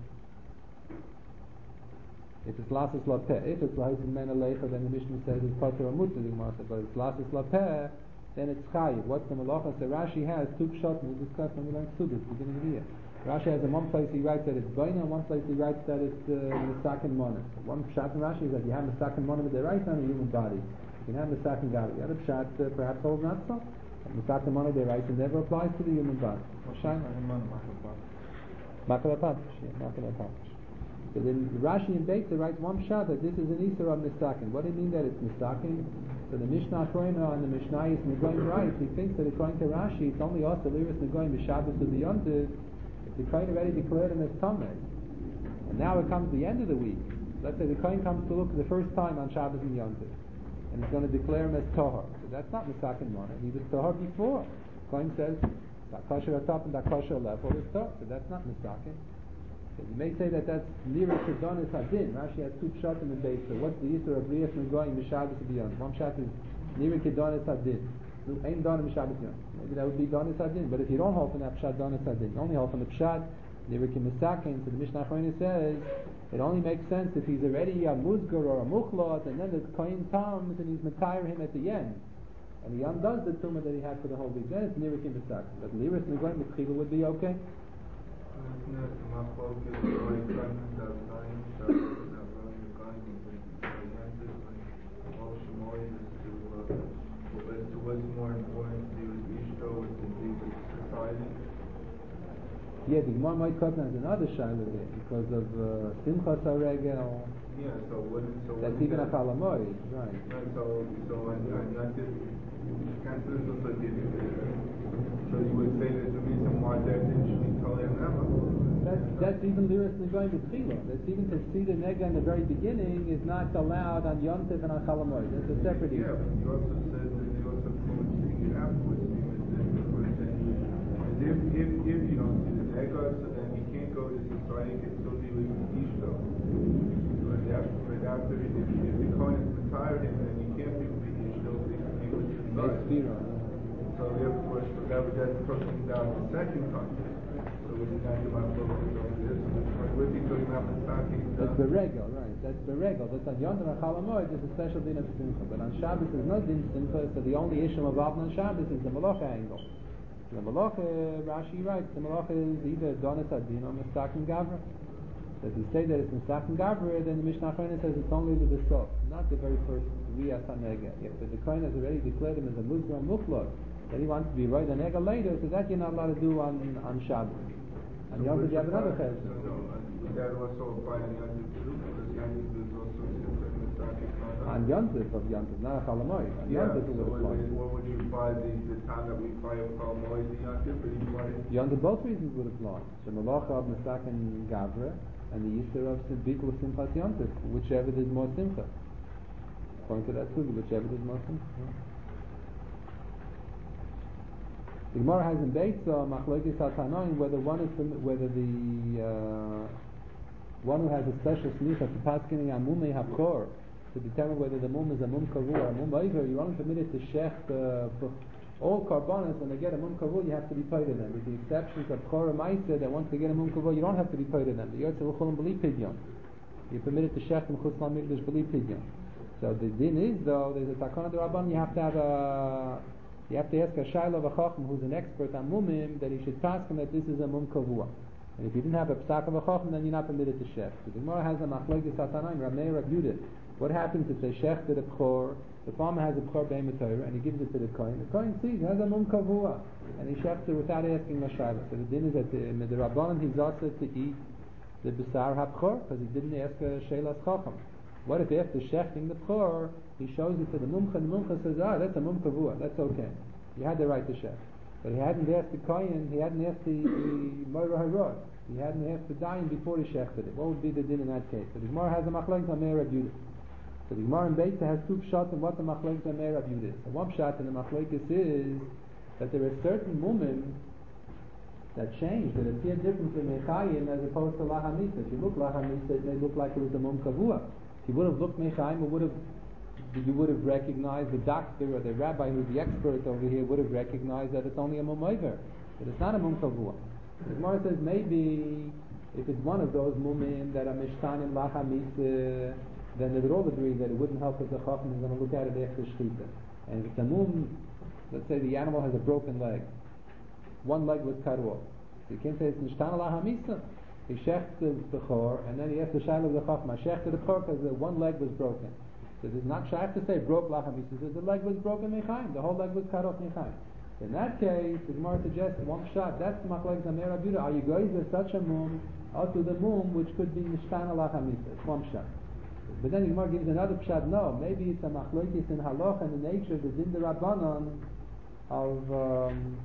If it's lasas lapeh, if it's lahis men alecha, then the Mishnah says it's pater amut, the Gemara says, but if it's lasas lapeh, then it's chayiv. What's the malachas? So Rashi has two pshat, and we discussed when we learned Sudas, beginning of the year. Rashi has in one place he writes that it's baina, in one place he writes that it's misakin monas. One pshat in Rashi is that you have misakin monas with the right on the human body. You can have misakin gavra. The other pshat uh, perhaps holds not so. Misakin monas with the right never applies to the human body. So then Rashi in Beitza writes one pshat that this is an isur of misakin. What do you mean that it's misakin? So the Mishnah Achroina and the Mishnah is Negoyim right. He thinks that according to Rashi it's only also liris Negoyim b'Shabbos to the Yontiv. The Kohen already declared him as Tameh, and now it comes the end of the week. Let's say the Kohen comes to look for the first time on Shabbos and Yom Tov, and he's going to declare him as Tohar. So that's not Misakin Mona. He was Tohar before. Kohen says that kosher atop and that kosher level is Tohar. So that's not Misakin. So you may say that that's Lirik Kedonis Hadin. Rashi has two pshatim in base. So what's the Yisur of Riyas Negoyim B'Shabbos and beyond? One pshat is Lirik Kedonis Hadin. Ain't done in Shabbat Yom. Maybe that would be done in Sadin. But if you don't hold from that pshat, done in Sadin. You only hold from the pshat, Nirikim Misakin. So the Mishnah Achroina says it only makes sense if he's already a muzgar or a muchlot, and then the kohen comes and he's matire him at the end, and he undoes the tumah that he had for the whole week. Then it's Nirikim Misakin. But Liris Negoyim B'Tchila would be okay. What's more important to you is Ishto or to be with society? Yeah, the Gemara might cut as another shaila here because of uh, Simchas HaRegel. Yeah, so what is so that's what even that? a Chalamoy, right? Right, so so I not just can't do this also giving so you would say there's a reason why that didn't should be totally unhappy. That's that's even Liris Negoyim B'Tchila. That's even to see the nega in the very beginning is not allowed on Yom Tov and on Chalamoy. That's a separate issue. Yeah, but you also said that you also quote seeing it afterwards because if if if you don't see the nega, so then you can't go to society and still be with Ishto. But after but after if, if the Kohen is retired him, then you can't be with Ishto because he was society. So therefore, so that would that's pushing down the second time. So we did not do my focus on this. We'd be talking about Misaki. That's the regel, right? That's the regel. That's on Yom Tov and Chalamoid. There's a special din of simcha, but on Shabbos there's no din simcha. So the only issue involved on Shabbos is the malacha angle. The malacha, Rashi writes, the malacha is either donis adin or misakin gavra. So if you say that it's misakin gavra, then the Mishnah Achroina says it's only with the sof, not the very first riyas hanega. If the Kohen has already declared him as a muzgar muchlot, that he wants to be right on Ega later, so that you're not allowed to do on on Shabbos. And Yom Tov you have another chesed. No, no, and that also apply on Yom Tov too, because Yom Tov is also simple Misaki. On Yom Tov of Yom Tov, not a Chalamoy. On Yeah, Yom Tov it so would apply. what would you apply the, the time that we apply of Chalamoy to Yom Tov, but you apply it? Yom Tov both reasons would apply. The Malacha of Misakin Gavra and the Yisur of Bittul Simchas Yom Tov, whichever there's more simcha. According to that sugi, whichever there's more simcha. Yeah. The Gemara has in Beitza Machlokes HaTanoim whether one is whether the uh, one who has a special smicha to paskin amumei hakor to determine whether the mum is a mum kavur or a mum over. You're only permitted to shech uh, for all karbanas. When they get a mum kavur, you have to be paid to them. With the exceptions of Chora Maisa, that once they get a mum kavur, you don't have to be paid to them. The Yotze L'Chulam B'li Pidyon. you're permitted to shech in chutz l'mikdash b'li pidyon. So the din is though, there's a takana d'Rabbanan, you have to have a, you have to ask a shayla v'chacham who's an expert on mumim that he should pass him that this is a mum kavua. And if you didn't have a psak of a chacham, then you're not permitted to shech. So the Gemara has a machlokes satanaim, Rav Meir, Rav Yudah. What happens if they shech to the bchor? The farmer has a bchor be'emet Torah and he gives it to the kohen. The kohen sees has a mum kavua and he shechs it without asking a shayla. So the din is that the, the Rabbanan he's also to eat the b'sar ha'bchor because he didn't ask a shaylas chacham. What if after shechting the bchor he shows it to the mumcha and the mumcha says, ah, that's a mum kavua, that's okay. You had the right to shech. But he hadn't asked the kohen, he hadn't asked the, the moira harod. He hadn't asked the dayan before he shechted it. What would be the din in that case? So the Gemara has a machlokes on Meir Rav Yudah. So the Gemara in Beitza has two pshat in what the machlokes on Meir Rav Yudah is. So one pshat in the machlokes is that there are certain mumim that change, that appear different from mechayim as opposed to lahamisa. If you look lahamisa, it may look like it was a mum kavua. If you would have looked mechayim, it would have you would have recognized the doctor or the rabbi who's the expert over here would have recognized that it's only a mum over, that it's not a mum kavua. The Gemara says maybe if it's one of those mumim that are mishtanim lachamisa, then they would all agree that it wouldn't help if the chacham is going to look at it after shechita. And if it's a mum, let's say the animal has a broken leg, one leg was cut off, so you can't say it's mishtan lachamisa. He shechted the bchor and then he asked the shayla of the chacham, I shechted the bchor because the one leg was broken. So there's not shayach to say broke lachamisa. Says the leg was broken mechaim. The whole leg was cut off mechaim. In that case, the Gemara suggests one shot. That's the machlokes on Meir Rav Yudah. Are you guys as such a mum, out to the mum which could be mishtana lachamisa? It's one shot. But then the Gemara gives another shot. No, maybe it's a machlokes in halach and the nature of the din d'Rabbanan of um,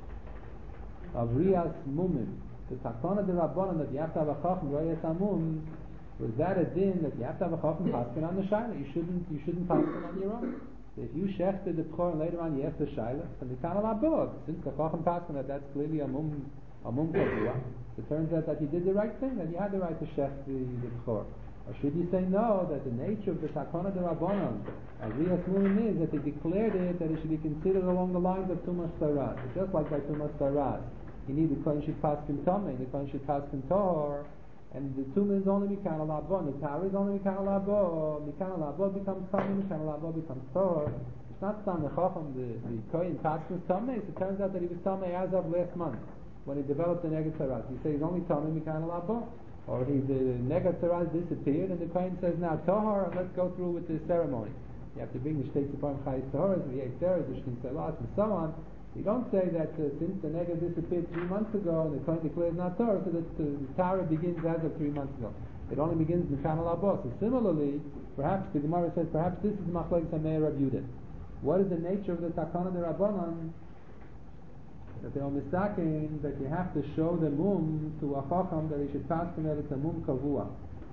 of riyas mumim. The takana d'Rabbanan that you have to have a chacham riyas amum. Was that a din that you have to have a chacham paskin on the shayla? You shouldn't, you shouldn't paskin on your own. So if you shechted the bchor and later on you ask the shayla, then you can't allow both. Since the chacham paskin that that's clearly a mum, a mum kavua, it turns out that you did the right thing, that you had the right to shech the, the bchor. Or should you say no, that the nature of the takana d'Rabbanan, as riyas mumim is, that they declared it, that it should be considered along the lines of tumas taras. Just like by tumas taras, you need the kohen should paskin tamei, the kohen should paskin tahor, and the tumah is only mikana labo, and the tower is only mikana labo. Mikana labo becomes tamei, mikana labo becomes tahor. It's not some the chacham, the the kohen paskin tamei. It turns out that he was tamei as of last month when he developed the negatzaras. He says he's only tamei mikana labo, or he the negatzaras disappeared, and the kohen says now tahor, and let's go through with the ceremony. You have to bring the shtei tzipor chayis tahoras, the eight teres, the shkin selas, and so on. You don't say that uh, since the nega disappeared three months ago and the kohen declares not Torah, so that uh, the Torah begins as of three months ago. It only begins in Mikana Labo. So similarly, perhaps the Gemara says, perhaps this is machlokes on Meir Rav Yudah. What is the nature of the takana d'Rabbanan? That they are mistaken that you have to show the mum to a chacham that he should pass him that it's a mum kavua.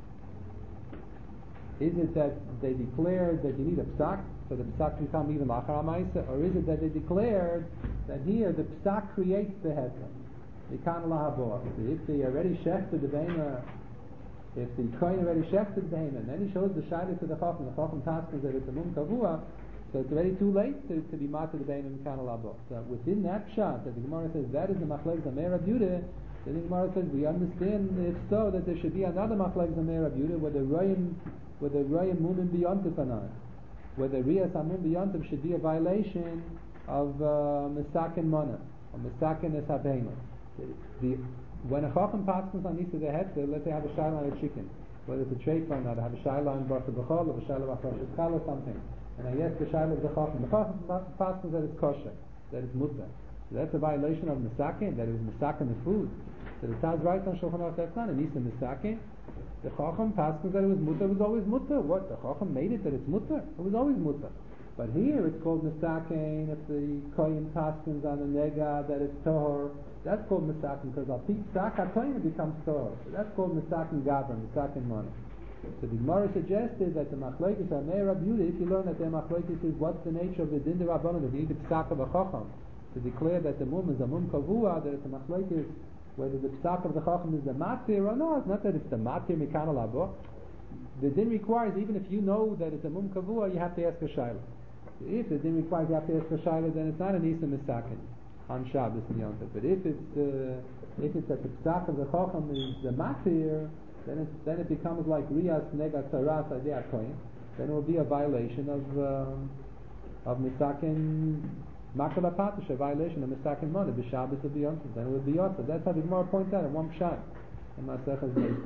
Is it that they declared that you need a psak, so the psak become even lachar ha'maisa, or is it that they declared that here the psak creates the heter? They can't lahabor. If they already shechted the behemah, if the kohen already shechted the behemah, and then he shows the shayla to the chacham, the chacham passes that it's a mum kavua, so it's already too late to, to be matzah the behemah and can't lahabor. So within that shot, that the Gemara says that is the machlokes on Meir Rav Yudah, then the Gemara says we understand if so that there should be another machlokes on Meir Rav Yudah where the royim whether Rayim Mumin B'yontif or not, whether Riyas Amun B'yontif should be a violation of Misakin Mona, or Misakin Esabena. The When a Chacham passes on Nisa the Heter, let's say I have a shayla on a chicken, whether it's a trait or not, I have a shayla on Barsha B'chol, or a shayla on Barsha B'chol or something, and I ask the shayla of the Chacham, the Chacham passes that it's kosher, that it's mutter. So that's a violation of Misakin, that is Misakin the food. So the Taz writes on Shulchan Aruch, that's not a Nisa Misakin. The Chacham passes that it was mutter, it was always mutter. What? The Chacham made it that it's mutter. It was always mutter. But here it's called Misakin. If the Kohen passes on the nega that it's Tohor, that's called Misakin, because al pi psak HaKohen becomes Tohor. So that's called Misakin Gabra, Misakin Mana. So the Gemara suggested that the Machlokes on Meir Rav Yudah, if you learn that the Machlokes is what's the nature of the Din d'Rabbanan, that you need the psak of a Chacham to declare that the mum is a mum kavua, that it's a Machlokes whether the psak of the chacham is the matir or not. It's not that it's the matir mikana labo. The din requires, even if you know that it's a mum kavua, you have to ask a shayla. If the din requires you have to ask a shayla, then it's not an isa misakin on Shabbos and Yom Tov. But if it's uh, if it's that the psak of the chacham is the matir, then it then it becomes like Riyas Nega Taras Adei Kohen. Then it will be a violation of um, of Misakin Makala Patish, a violation of Misakin Money. B'Shabbos will be on. Then it would be also. That's how the Gemara points out in one pshat in Masechas Beis.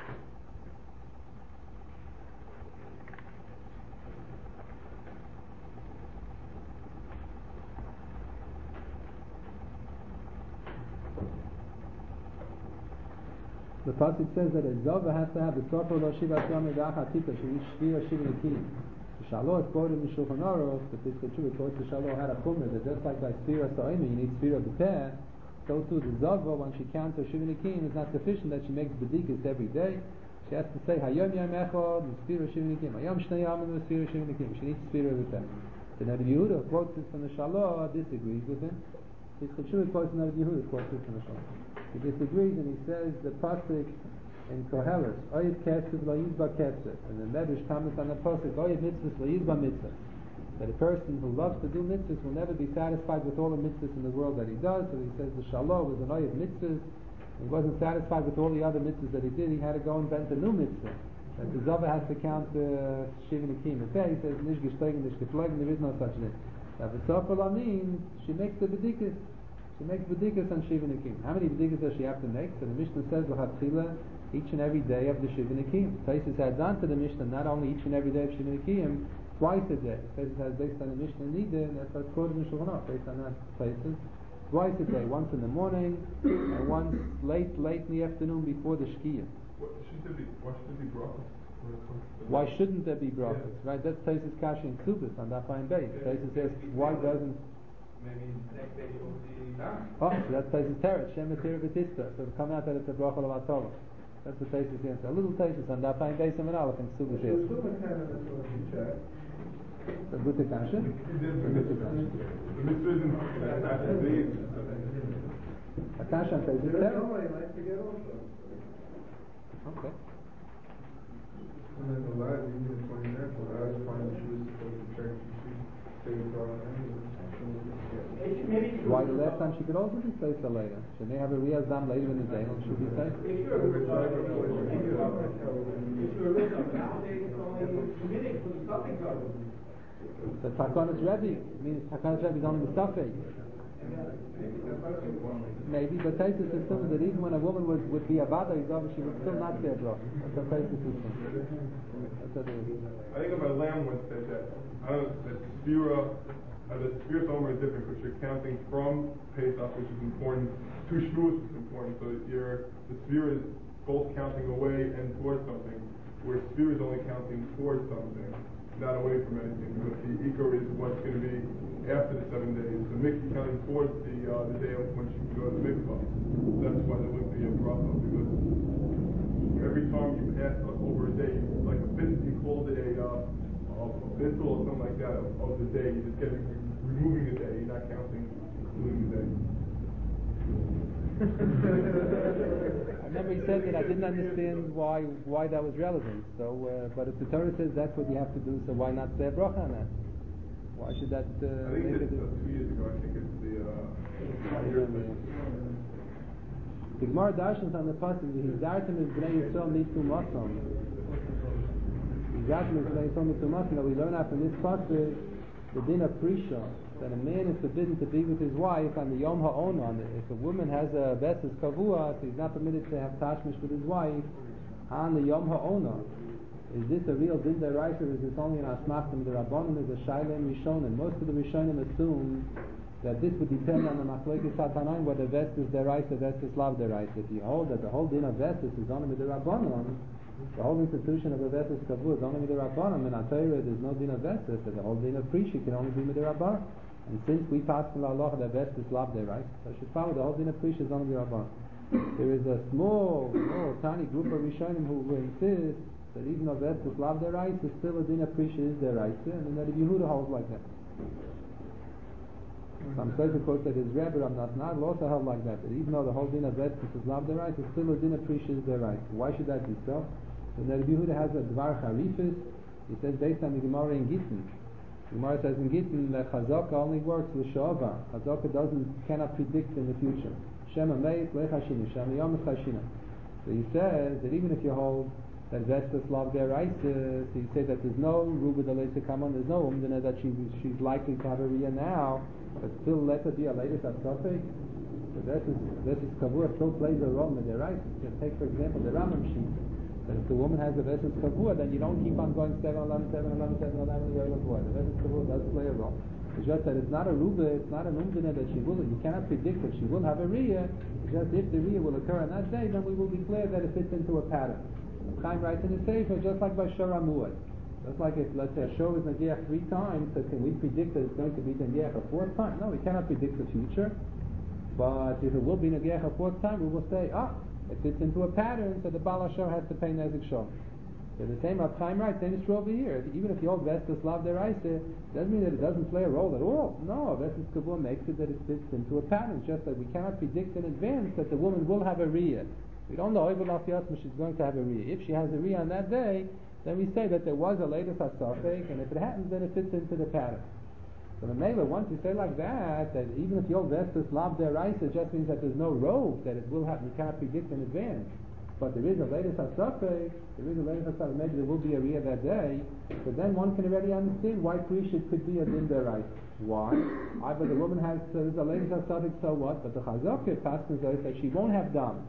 The pasuk says that a zova has to have the sofer lo shiva sham me'achar tika she'ish shvira shiva nekim. The shaloh is quoted in Shulchan Aruch, but this Ketchuva quotes the shaloh had a chumrah that just like by sfira sa'imi you need sfira b'peh, so too the zova when she counts her shiva nekim is not sufficient that she makes b'dikas every day. She has to say hayom yom echad sfira shiva nekim, hayom shnei yom sfira shiva nekim. She needs sfira b'peh. The Rabbi Yehuda quotes this from the shaloh, disagrees with him. His Ketchuva quotes from the Rabbi Yehuda quotes this from the shaloh. He disagrees and he says the pasuk in Koheles, Oyed Kesef lo yizba kesef, and the Medrash comments on the pasuk, Oyed mitzvahs lo yizba mitzvahs, that a person who loves to do mitzvahs will never be satisfied with all the mitzvahs in the world that he does. So he says the Shalom was an Oyed mitzvahs. He wasn't satisfied with all the other mitzvahs that he did. He had to go and invent a new mitzvah. That the Zava has to count the Shiva Nekim. He says Nish Geshtogen, Nish Geflogen. There is no such thing. Now the Tzofala means she makes the bedikas. She makes bedikas on Shiva Nekim. How many bedikas does she have to make? So the Mishnah says l'chatchila each and every day of the Shiva Nekim. Taisus adds on to the Mishnah not only each and every day of Shiva Nekim, twice a day. Taisus has based on the Mishnah Nida, that's what's quoted in Shulchan Aruch, based on that Taisus. Twice a day, once in the morning and once late, late in the afternoon before the Shkiyah. What, should there be, why should there be brachas? Why shouldn't there be brachas? Yeah. Right, that's Taisus Kashi and Ksubis on that fine base. Taisus says, why doesn't maybe next day you'll see. Oh, so that's Taisus Teretz, Shem Etir B'Tista. So come out that it's a bracha l'matova. That's the Taisus answer. A little Taisus on that fine base of an aleph and Ksubis here. The Buddha Kasha? The mitzvah isn't a Kasha on Taisus Teretz? Okay. And then the last, even in twenty minutes, the last time she was supposed to check, she say the bracha anyway. Why the last time she could also be placed later? She may have a Riyaz Dam later in the day and she should be placed. If you're a the Takonis Rebbe means Takonis Rebbe is only the Safek. Maybe, but Taisus assumes that even when a woman would, would be a Vada, she would still not say a bracha. That's what Taisus assumes. That's what it is. I think if a lamb once said that, I don't know, that Spira, uh, the Spira Omer is different because you're counting from Pesach, which is important, to Shavuos, which is important, so that you're, the Spira is both counting away and towards something, where Spira is only counting towards something, not away from anything, because the Ikar is what's going to be after the seven days. The mikvah counting towards the uh, the day of when she can go to the mikvah. That's why there wouldn't be a bracha, because every time you pass over a day, like a bit, you called it a uh, a bittul or something like that of, of the day. You're just getting removing the day. You're not counting including the day. I remember he said that I didn't understand why why that was relevant. So, uh, but if the Torah says that's what you have to do, so why not say a bracha on that? Why should that uh, I think make it's it? uh, two years ago. I think it's the. Uh, the Gemara Darshans on the pasuk, "Hizartem is bnei Yisrael mitu masom." Hizartem is bnei Yisrael mitu masom. Now we learn out from this pasuk the din of prisha, that a man is forbidden to be with his wife on the Yom Ha'onon. If a woman has a veses kavua, so he's not permitted to have tashmish with his wife on the Yom Ha'onon. Is this a real din deraisa, or is this only an asmachtim? The Rabbanon is a shailem rishonim. Most of the rishonim assume that this would depend on the machlokes satanaim whether vest is deraisa, vest is lav deraisa. If you hold that the whole din of vestes is only with the Rabbanon, the whole institution of a vestes kavu is only with the Rabbanon, and on Torah there's no din of vestes, so the whole din of prisha can only be with the Rabbanon. And since we pass from Allah that vest is lav deraisa, so I should follow the whole din of prisha is only with the Rabbanon. There is a small, small, tiny group of rishonim who insist that even though vest is lav deraisa, still a din of prisha is deraisa, and then that Yehuda holds like that. Some says of course that his Rebbe Rav Nathan also held like that, that even though the whole din of vestes is lav deraisa, still a din of prisha is deraisa. Why should that be so? And then Yehuda has a dvar charifis. He says based on the Gemara in Gittin. The Gemara says in Gittin that Chazaka only works with Shava. Chazaka doesn't cannot predict in the future. Shema meis lechashina, Shema yom chashina. So he says that even if you hold that Vestas love their rice, so you say that there's no Ruba the later come on, there's no Umdana that she, she's likely to have a Riyah now, but still let her be a latest Asafik. So this is, this is Kavua still plays a role in their rice. You take for example the Rambam sheet, that if the woman has a Vestas Kavua, then you don't keep on going seven, eleven, seven, eleven, seven, eleven, the Vestas Kavua does play a role. It's just that it's not a Ruba, it's not an Umdana that she will, you cannot predict that she will have a Riyah. Just if the Riyah will occur on that day, then we will declare that it fits into a pattern. Chaim writes in the Sefer, just like by Shor HaMuad. Just like if, let's say, a Shor is Nagiach three times, so can we predict that it's going to be Nagiach a fourth time? No, we cannot predict the future. But if it will be Nagiach a fourth time, we will say, ah, it fits into a pattern, so the Baal HaShor has to pay Nezik Shor. So the same as Chaim writes, then it's true over here. Even if the old Vestas love their Isa, doesn't mean that it doesn't play a role at all. No, Vestas Kavua makes it that it fits into a pattern. It's just that we cannot predict in advance that the woman will have a Riyah. We don't know if she's going to have a Riyah. If she has a Riyah on that day, then we say that there was a latest Asafik, and if it happens, then it fits into the pattern. So the Mela, once you say like that, that even if the old Vestas love their Isa, it just means that there's no road, that it will happen. We cannot predict in advance. But there is a latest Asafik, there is a latest Asafik, maybe there will be a Riyah that day, so then one can already understand why Prisha could be a Din Derais. Why? I, but the woman has uh, the latest Asafik, so what? But the Chazakah passes out that she won't have dam.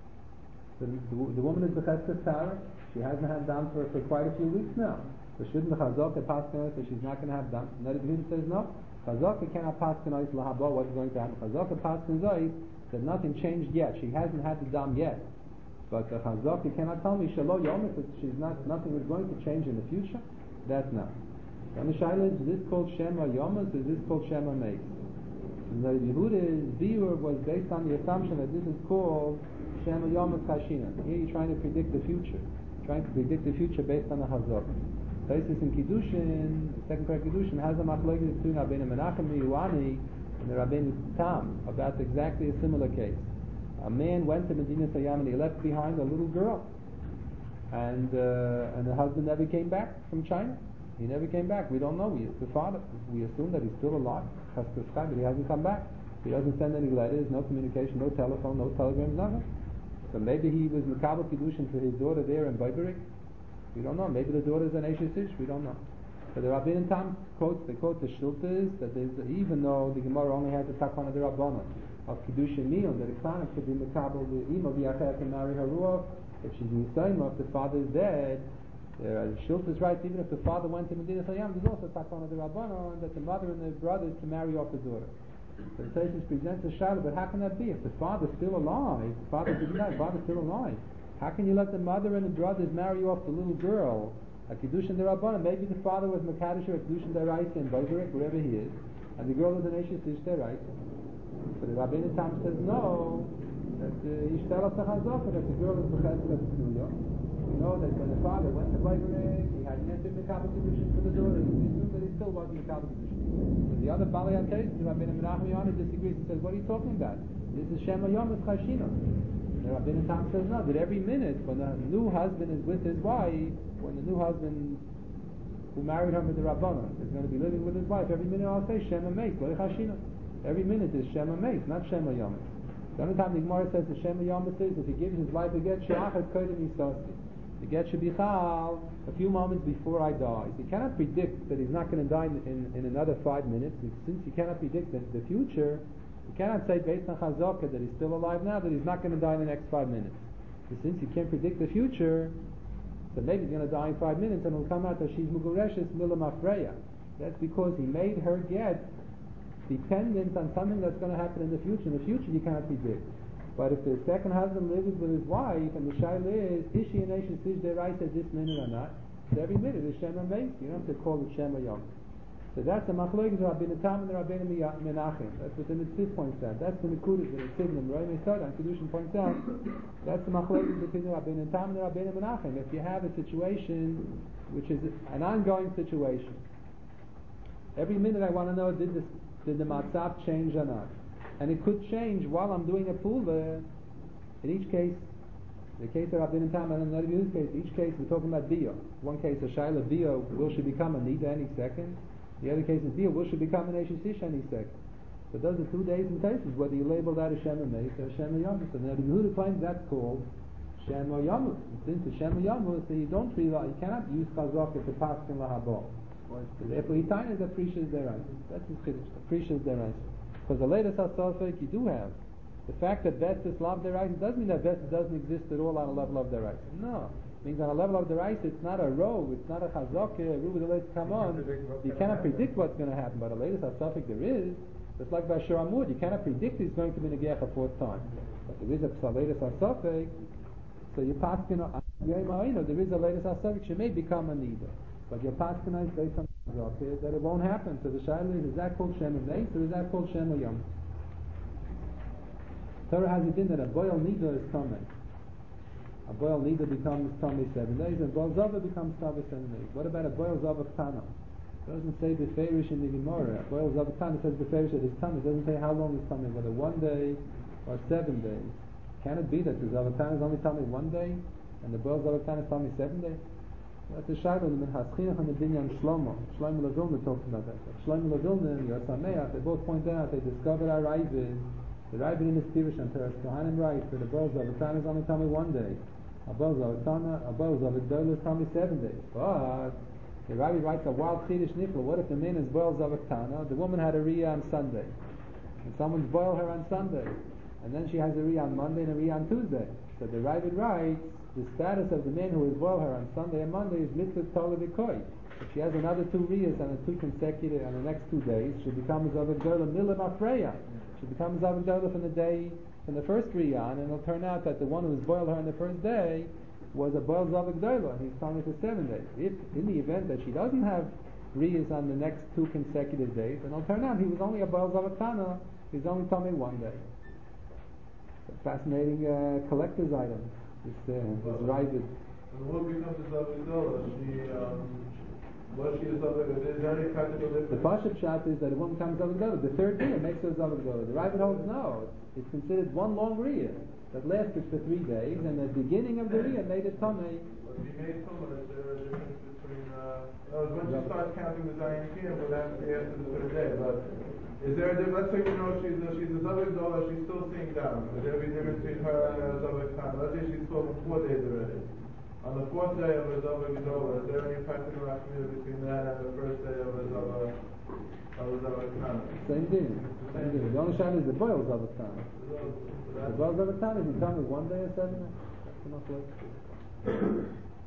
The, the, the woman is the Chesed Sarah, she hasn't had dam for, for quite a few weeks now. So shouldn't the Chazakah pass out that she's not going to have dam? Another Yehuda says no. Chazakah cannot pass out lahaba what's going to happen. Chazakah passes out that nothing changed yet. She hasn't had the dam yet. But the Chazakah cannot tell me Shalo Yomis that she's not, nothing is going to change in the future. That's not. And the Shaila is this called Shema Yomis, is this called Shema Meis? The Yehuda's view was based on the assumption that this is called Shema Yomis Chashina. Here you're trying to predict the future. Trying to predict the future based on the Chazakah. Taisus in Kiddushin, the second part of Kiddushin, has a machlokes between Rabbeinu Menachem Miyuani and the Rabbeinu Tam about exactly a similar case. A man went to Medina Sayyam and he left behind a little girl, and uh, and the husband never came back from China. He never came back. We don't know. He is the father. We assume that he's still alive, but he hasn't come back. He doesn't send any letters, no communication, no telephone, no telegrams, nothing. So maybe he was Mekabel Kiddushin for his daughter there in Bayberik. We don't know. Maybe the daughter is an Eishes Ish. We don't know. So the Rabbeinu Tam quotes, they quote the Shultas that there's, even though the Gemara only has the Takana de Rabbanon of Kiddushin Miyum, that a Klana could be Mekabel the Ima V'Yacheh can marry her Ruach. If she's Yisayim, if the father is dead, uh, the Shultas writes even if the father went to Medina Sayyam, there's also Takana de Rabbanon that the mother and the brothers can marry off the daughter. So the Taisus presents a shadow, but how can that be? If the father's still alive, the father didn't die, the father's still alive. How can you let the mother and the brothers marry off the little girl? A Kiddushin D'Rabbanan, maybe the father was Mekadosh or a Kiddushin D'Oraisa in Bayberik, wherever he is, and the girl was an Eishes Ish D'Oraisa. So the Rabbeinu Tam says no, that Yishtel of the Chazakah, that the girl is B'chesed of Tznuya. We know that when the father went to Bayberik, he had yet been Mekabel Kiddushin for the daughter. We assume that he still wasn't Mekabel Kiddushin. But the other Balei HaTeisus, the Rabbeinu Menachem Yonah disagrees. He says, what are you talking about? This is Shema Yomis Chashina. The Rabbeinu Tam says no, that every minute when the new husband is with his wife, when the new husband who married her with the Rabbanon is going to be living with his wife, every minute I'll say Shema Meis, Lo Chashina. Every minute is Shema Meis, not Shema Yomis. The other time the Gemara says the Shema Yomis is if he gives his wife a get, She'achas Kodim Yisasi. The get should be Chal a few moments before I die. So you cannot predict that he's not going to die in, in another five minutes. Since you cannot predict the, the future, you cannot say based on Chazakah that he's still alive now that he's not going to die in the next five minutes. So since you can't predict the future, so maybe he's going to die in five minutes and it'll come out that she's Mugureshes Mila Mafreya. That's because he made her get dependent on something that's going to happen in the future. In the future you cannot predict. But if the second husband lives with his wife and the Shaila is, is she an Eishes Ish D'Oraisa at this minute or not? So every minute is Shema Meis. You don't have to call it Shema Yom. So that's the machlokes of Rabbeinu Tam and the Rabbeinu Menachem. That's what the Nitziv points out. That's the Nikudas, the Nitziv and the Roy Mesod and Kiddushin points out. That's the machlokes between the Rabbeinu Tam and the Rabbeinu Menachem. If you have a situation which is an ongoing situation, every minute I want to know did this, did the Matzah change or not? And it could change while I'm doing a pula. In each case, the case of Rabbeinu Tam and another case, each case we're talking about Bia. One case a Shaila Bia will she become a Nida any second. The other case is Bia will she become an Eishes Ish any second. So those are two days and cases, whether you label that as Shema Meis or Shema Yom. So now the Yehuda claims that's called Shem or Yamut. Since it's Shem or Yamut, so you don't rely, you cannot use Chazaka to pass in Lahabo. Therefore, Yitainis that Prisha is their answer. That's his Kiddush. Prisha is their answer. Because the latest Hasafik you do have. The fact that Vestas love their rights doesn't mean that Vestas doesn't exist at all on a level of their rights. No. It means on a level of the rights, it's not a row, it's not a chazaka, a rule with the latest come on. You cannot predict what's going to happen, but the latest Hasafik there is, just like by Sharamud, you cannot predict he's going to be Negeach a fourth time. But there is a latest Hasafik, so you pass, you know, there is a latest Hasafik, she may become a Nida. But your paskin is based on chazaka, that it won't happen. So the Shaila is, is that called Shem and Neis, or is that called Shem or Yom? Torah has it in that a boil nida is Tomei. A boil nida becomes Tomei seven days, and boil zava becomes Tomei seven days. What about a boil zava ktana? It doesn't say beferish in the Gemara. A boil zava ktana says beferish that it's Tomei. It doesn't say how long it's Tomei, whether one day or seven days. Can it be that the zava ktana is only Tomei one day, and the boil zava ktana is Tomei seven days? That's the Shaila in the Minchas Chinuch and the Binyan Shlomo. Shlomo Lavilna talks about that. Shlomo Lavilna and Yosameach, they both point out, they discovered our Ravid. The Ravid in his Pirush and Teres Kohanim writes that a Boaz Zavatana is only Tomei one day. A Boaz Zavatana, a Boaz Zavatana is Tomei seven days. But the Ravid writes a wild Chiddush Nifla. What if the man is Boaz Zavatana? The woman had a Riyah on Sunday, and someone's boiled her on Sunday, and then she has a Riyah on Monday and a Riyah on Tuesday. So the Ravid writes, the status of the man who will boil her on Sunday and Monday is mitzvah tola v'koi. If she has another two riyas on the two consecutive on the next two days, she becomes of a girl milah mafreya. She becomes of a girl from the day from the first riyah, and it'll turn out that the one who was boiled her on the first day was a boil zavik dola, and he's telling for seven days. If in the event that she doesn't have riyas on the next two consecutive days, then it'll turn out he was only a boil zavik tana. He's only telling one day. A fascinating uh, collector's item. This uh, is Ravid. And what becomes a Zavik Dola? She, um, what she is Zavik Dola? Is there any practical difference? The Pashup Shat is that a woman becomes Zavik Dola. The third year makes her Zavik Dola. The Ravid holds no. It's considered one long Riyah that lasted for three days, and the beginning of the Riyah made it Tomei. But she made Tomei. Is there a difference between, uh, no, when she starts counting the Zayin Kiyam, but that's the after the third day. But is there a difference? Let's say we know she's a, she's a Zavik Dola, she's still seeing down. Is there a difference between her and a Zavik Tana? Let's say she's spoken four days already. On the fourth day of a Zavik Dola, is there any practical affinity between that and the first day of a Zavik of a Zavik Tana? Same thing. Same thing. The only shot is the boil Zavik Tana. The boil Zavik Tana, you tell me one day or seven days? That's enough like.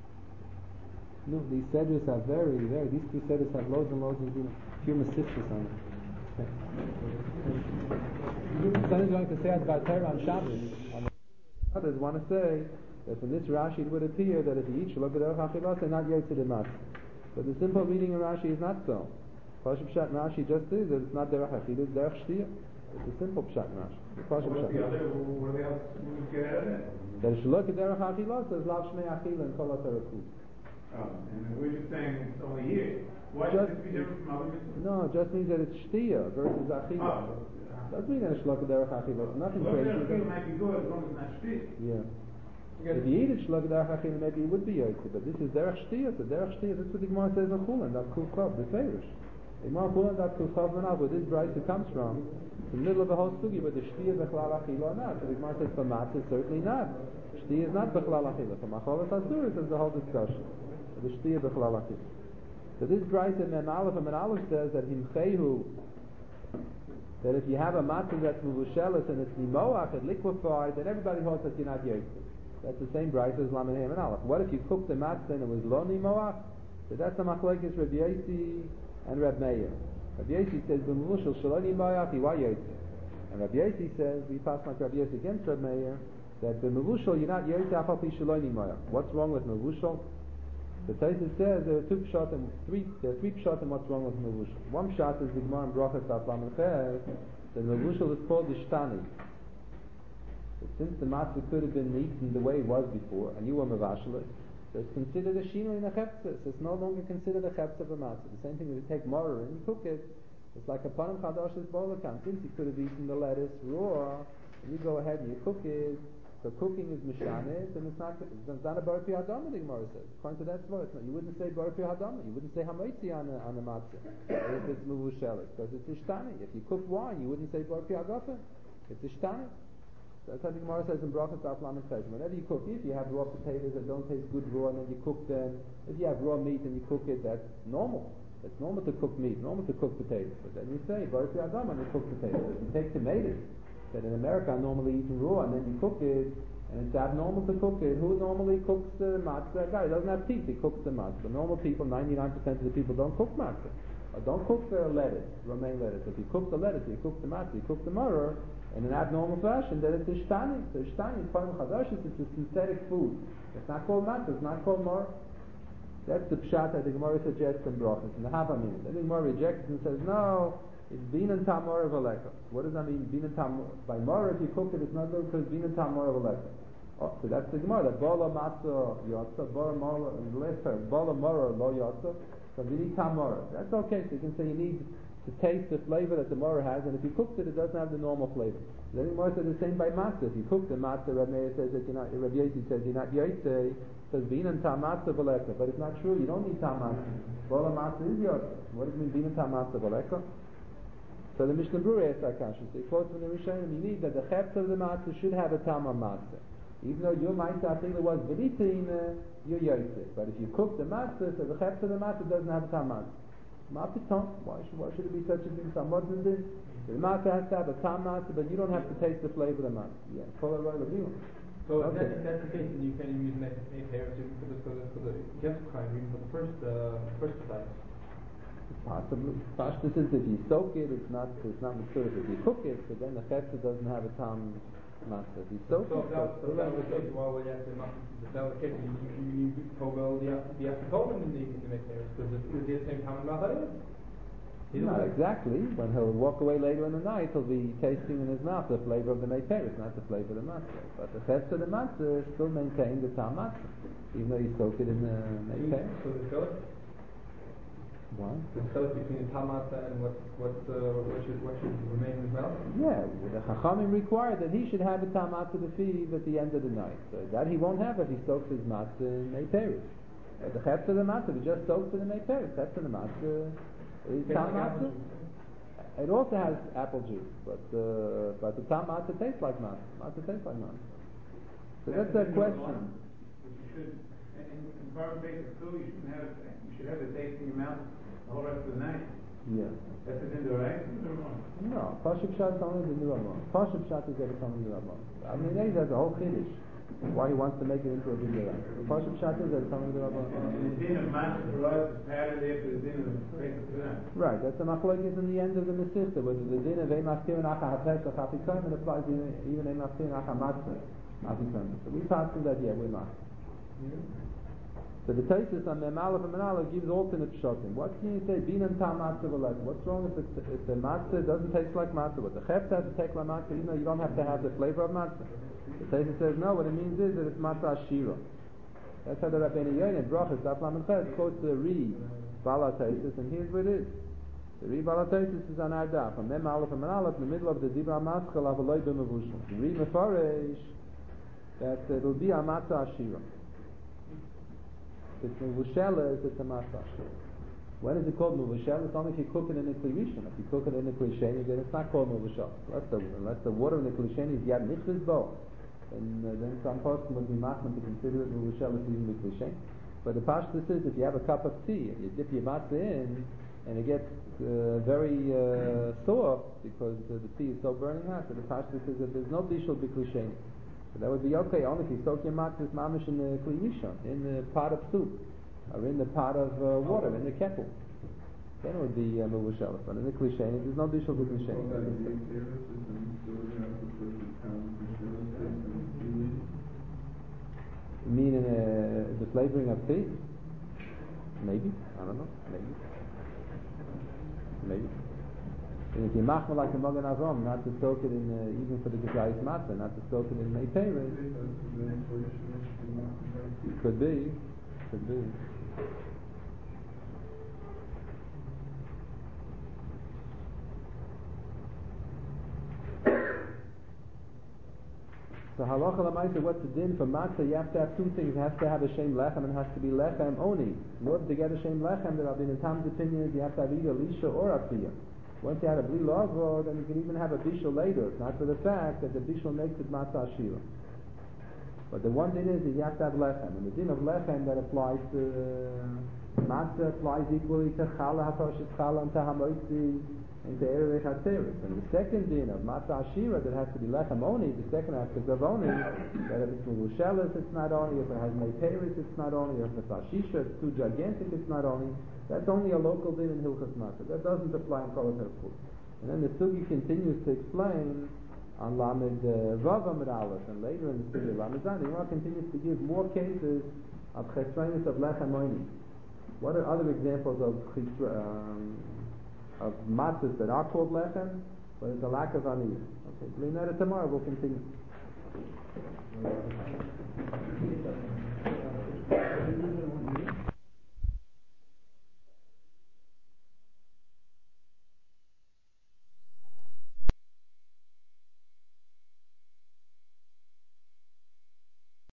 No, these sedges are very, very, these two sedges have loads and loads of human sisters on them. Son is going to say about Torah on Shabbos. Others want to say that from this Rashi it would appear that if you eat Shalom Derech Achilas, they're not Yotze Demas. But the simple reading of Rashi is not so. Pashup Pshat Rashi just is that it's not Derech Achilas, it's Derech Shtiyah. It's a simple Pshat Rashi. Pashup Pshat. That Shalom Derech Achilas is Lav Shmei Achila and Kol HaTorah Kuz. Oh, and we're just saying it's only here. Why just, does it be different from other mitzvahs? No, it just means that it's Shtiyah versus Achila. Oh. Doesn't mean that it's Shlok Derech Achila. It's nothing crazy. Shlok Derech Achila might be good as long as it's not Shtiyah. Yeah. If you eat it Shlok Derech Achila, maybe it would be Yotze. But this is Derech Shtiyah. So Derech Shtiyah, that's what the Gemara says in Chulan, that Kuf Chav, the Feirish. The Gemara Chulan, that Kuf Chav Manav, where this Bryce comes from, in the middle of the whole sugi, where the Shtiyah Bechlal Achila or not. So the Gemara says for Matzah, certainly not. Shtiyah is not Bechlal Achila. For Macholas Asuris is the whole discussion. The Shtiyah Bechlal Achila. So this Bryce in Mem Aleph and Mem Aleph says that Himchehu, that if you have a matzah that's muvushelis and it's nimoach and liquefied, then everybody holds that you're not yotze. That's the same Bryce as Lamed Hem and Aleph. What if you cook the matzah and it was lo nimoach? So that's the machlokes Rabbi Yossi and Reb Meir. Rabbi Yossi says b'muvushel shelo nimoach you are yotze, and Rabbi Yossi says we pass like Rabbi Yossi against Reb Meir that b'muvushel you're not yotze afal pi shelo nimoach. What's wrong with muvushel? The Tosfos says there are two pshatim, three, there are three pshatim what's wrong with mevushal. One pshat is the Gemara in Brachas Daf Lamed Ches, that mevushal is called the shtani. Since the matzah could have been eaten the way it was before, and you were mevashal it, so it's considered a shinui in a cheptzah. So it's no longer considered a cheptzah of a matzah. The same thing if you take morer and you cook it, it's like a panim chadash is bolakam. Since you could have eaten the lettuce raw, and you go ahead and you cook it, so cooking is mishanet, and it's not, it's not a bar pi hadama, the Gemara says. According to that svara, you wouldn't say bar pi hadama, you wouldn't say hamaitzi on a, on a matzah, if it's muvushelik, because it's ishtani. If you cook wine, you wouldn't say bar pi hagafen, it's ishtani. That's how the Gemara says in Brachas Daf Lamed Ches. Whenever you cook, if you have raw potatoes that don't taste good raw and then you cook them, if you have raw meat and you cook it, that's normal. It's normal to cook meat, normal to cook potatoes. But then you say, Baruch Adam, and you cook potatoes. If you take tomatoes, that in America are normally eaten raw and then you cook it, and it's abnormal to cook it. Who normally cooks the matzah? A guy doesn't have teeth, he cooks the matzah. Normal people, ninety-nine percent of the people don't cook matzah. Or don't cook the lettuce, romaine lettuce. If you cook the lettuce, you cook the matzah, you cook the maror, in an abnormal fashion, then it's ishtani. So ishtani, Parim Chadashis, it's a synthetic food. It's not called matzah, it's not called maror. That's the pshat that the Gemara suggests in Brachas, in the Havamim. Then the Gemara rejects it and says, no, it's bin and tam maror v'leka. What does that mean? Bin and tam by maror, if you cook it, it's not good because bin and tam maror v'leka. Oh, so that's the Gemara. That bala matzah yotza, bala maror, the last part, bala maror lo yotza. So you need tam maror. That's okay. So you can say you need to taste the flavor that the maror has, and if you cooked it, it doesn't have the normal flavor. Then the Gemara says the same by matzah. If you cook the matzah, Rabbi Meir says that you're not. Rabbi Yosi says you're not yotzei. Says bin and tam matzah v'leka, but it's not true. You don't need tam matzah. Bala matzah is yotza. What does it mean bin and tam matzah v'leka? So the Mishnah Berurah asks that question. So he quotes from the Rishonim, you need that the chepz of the matzah should have a tam of matzah. Even though your matzah, I think it was v'litin, you're yotzei. But if you cook the matzah, so the chepz of the matzah doesn't have a tam matzah. Mapiton, why should, why should it be such a thing? Some what is this? The matzah has to have a tam matzah, but you don't have to taste the flavor of the matzah. Yeah, follow right of you. So okay. if, that, if that's the case, then you can use make hair for the for the for the guest crime, even for the first uh, first slice. Possibly. Pashtus is if you soak it, it's not it's not mature. If you cook it, so then the chepsa doesn't have a tam matzah. If you soak so it, if that, so if that was the case, well, what you have to if that was the case, you you you toggle the the afternoon in the in the make hair because it's the same time as matzah. Not exactly. When he'll walk away later in the night, he'll be tasting in his mouth the flavor of the meiperis, not the flavor of the matzah. But the chepsa of the matzah still maintains the tam matzah, even though you soak it in the meiperis. So the fillet. What? The fillet between the tam matzah and what what uh, what should what should remain in his mouth. Yeah, the Chachamim require that he should have a tam matzah to feed at the end of the night. So that he won't have if he soaks his matzah in meiperis. Uh, the chepsa of the matzah, he just soaks it in meiperis. Chepsa of the matzah is tam matzah. It also has apple juice, but uh, but the tam matzah tastes like matzah. Matzah tastes like matzah. So that's the question. You should, in, in farm basic food, you shouldn't have it. You should have the taste in your mouth the whole rest of the night. Yeah. That's it in the right? No, Pashup Shat is only the Nirabon. Pashup Shat is every time the Nirabon. I mean, he has a whole chiddush. Why he wants to make it into a video. Pashup Shat is every time the Nirabon. And the din of matzah for us is patterned after the din of basic food. Right, that's the machlokes in the end of the Masechta, whether the din of Eimachtir and Acha HaPesach HaPikayim applies even Eimachtir and Acha Matzah HaPikayim. So we pass through that, yeah, we're not. So the Taisus on Me'malach and Menalach gives alternate pshatim. What can you say? Bin and tam matzah v'lek. What's wrong if, if the matzah doesn't taste like matzah? But the chepsa has to taste like matzah, you know, you don't have to have the flavor of matzah. The Taisus says, no, what it means is that it's matzah ashira. That's how the Rabbeinu Yoin in Brachas, Daf Lamed Ches, quotes the Ri Bala Taisus, and here's what it is. The Ri Bala Taisus is on our daf. On Me'malach and Menalach, in the middle of the Dibra Maschel, Avaloi B'Mevushim. The Ri Mefaresh, that it'll be a matzah ashira. If it's muvusheles, it's a matzah. When is it called muvusheles? It's only if you cook it in a klishen. If you cook it in a klishen, then it's not called muvusheles. Unless the, unless the water in the klishen is yad nichvis bo, and uh, then some person would be machman to consider it muvusheles even the klishen. But the pashtus is if you have a cup of tea and you dip your matzah in, and it gets uh, very uh, soft because uh, the tea is so burning hot. So the pashtus is that there's no bishul b'klishen. So that would be okay only if you soak your matzah mamish in the kli rishon, in the pot of soup, or in the pot of uh, water, in the kettle. Then it would be uh, muvusheles. But in the kli sheni, there's no bishul b'kli sheni. You mean in uh, the flavoring of tea? Maybe. I don't know. Maybe. Maybe. And if you mach like a Magen Avram, not to soak it in, uh, even for the Gezayis Matzah, not to soak it in Meiperes. Could be. Could be. So halacha l'maisa, what's the din for matzah? You have to have two things. It has to have a shem lechem and it has to be lechem only. In order to get a shem lechem, there have been in Tam's opinions, you have to have either lisha or apiyah. Once you had a bli lavo, then you can even have a bishul later, if not for the fact that the bishul makes it matzah ashira. But the one thing is that you have to have lechem, and the din of lechem that applies to uh, matzah applies equally to challah hatoshit challah and to hamoitzi and to erevich hateris. And the second din of matzah ashira that has to be lechem only, the second aspect of only, that if it's mevusheles it's not only, if it has meiteris it's not only, if it's ashisha it's too gigantic it's not only. That's only a local din in hilchas matzah. That doesn't apply in kol food. And then the sugi continues to explain on Lamed uh, Vav Amud Aleph, and later in the study of Lamed Zayin, the Gemara continues to give more cases of chesroinus of lechem oini. What are other examples of chesro, um, of matzahs that are called lechem, but it's a lack of aniyah? Okay, bring that tomorrow. We'll continue. Thank you.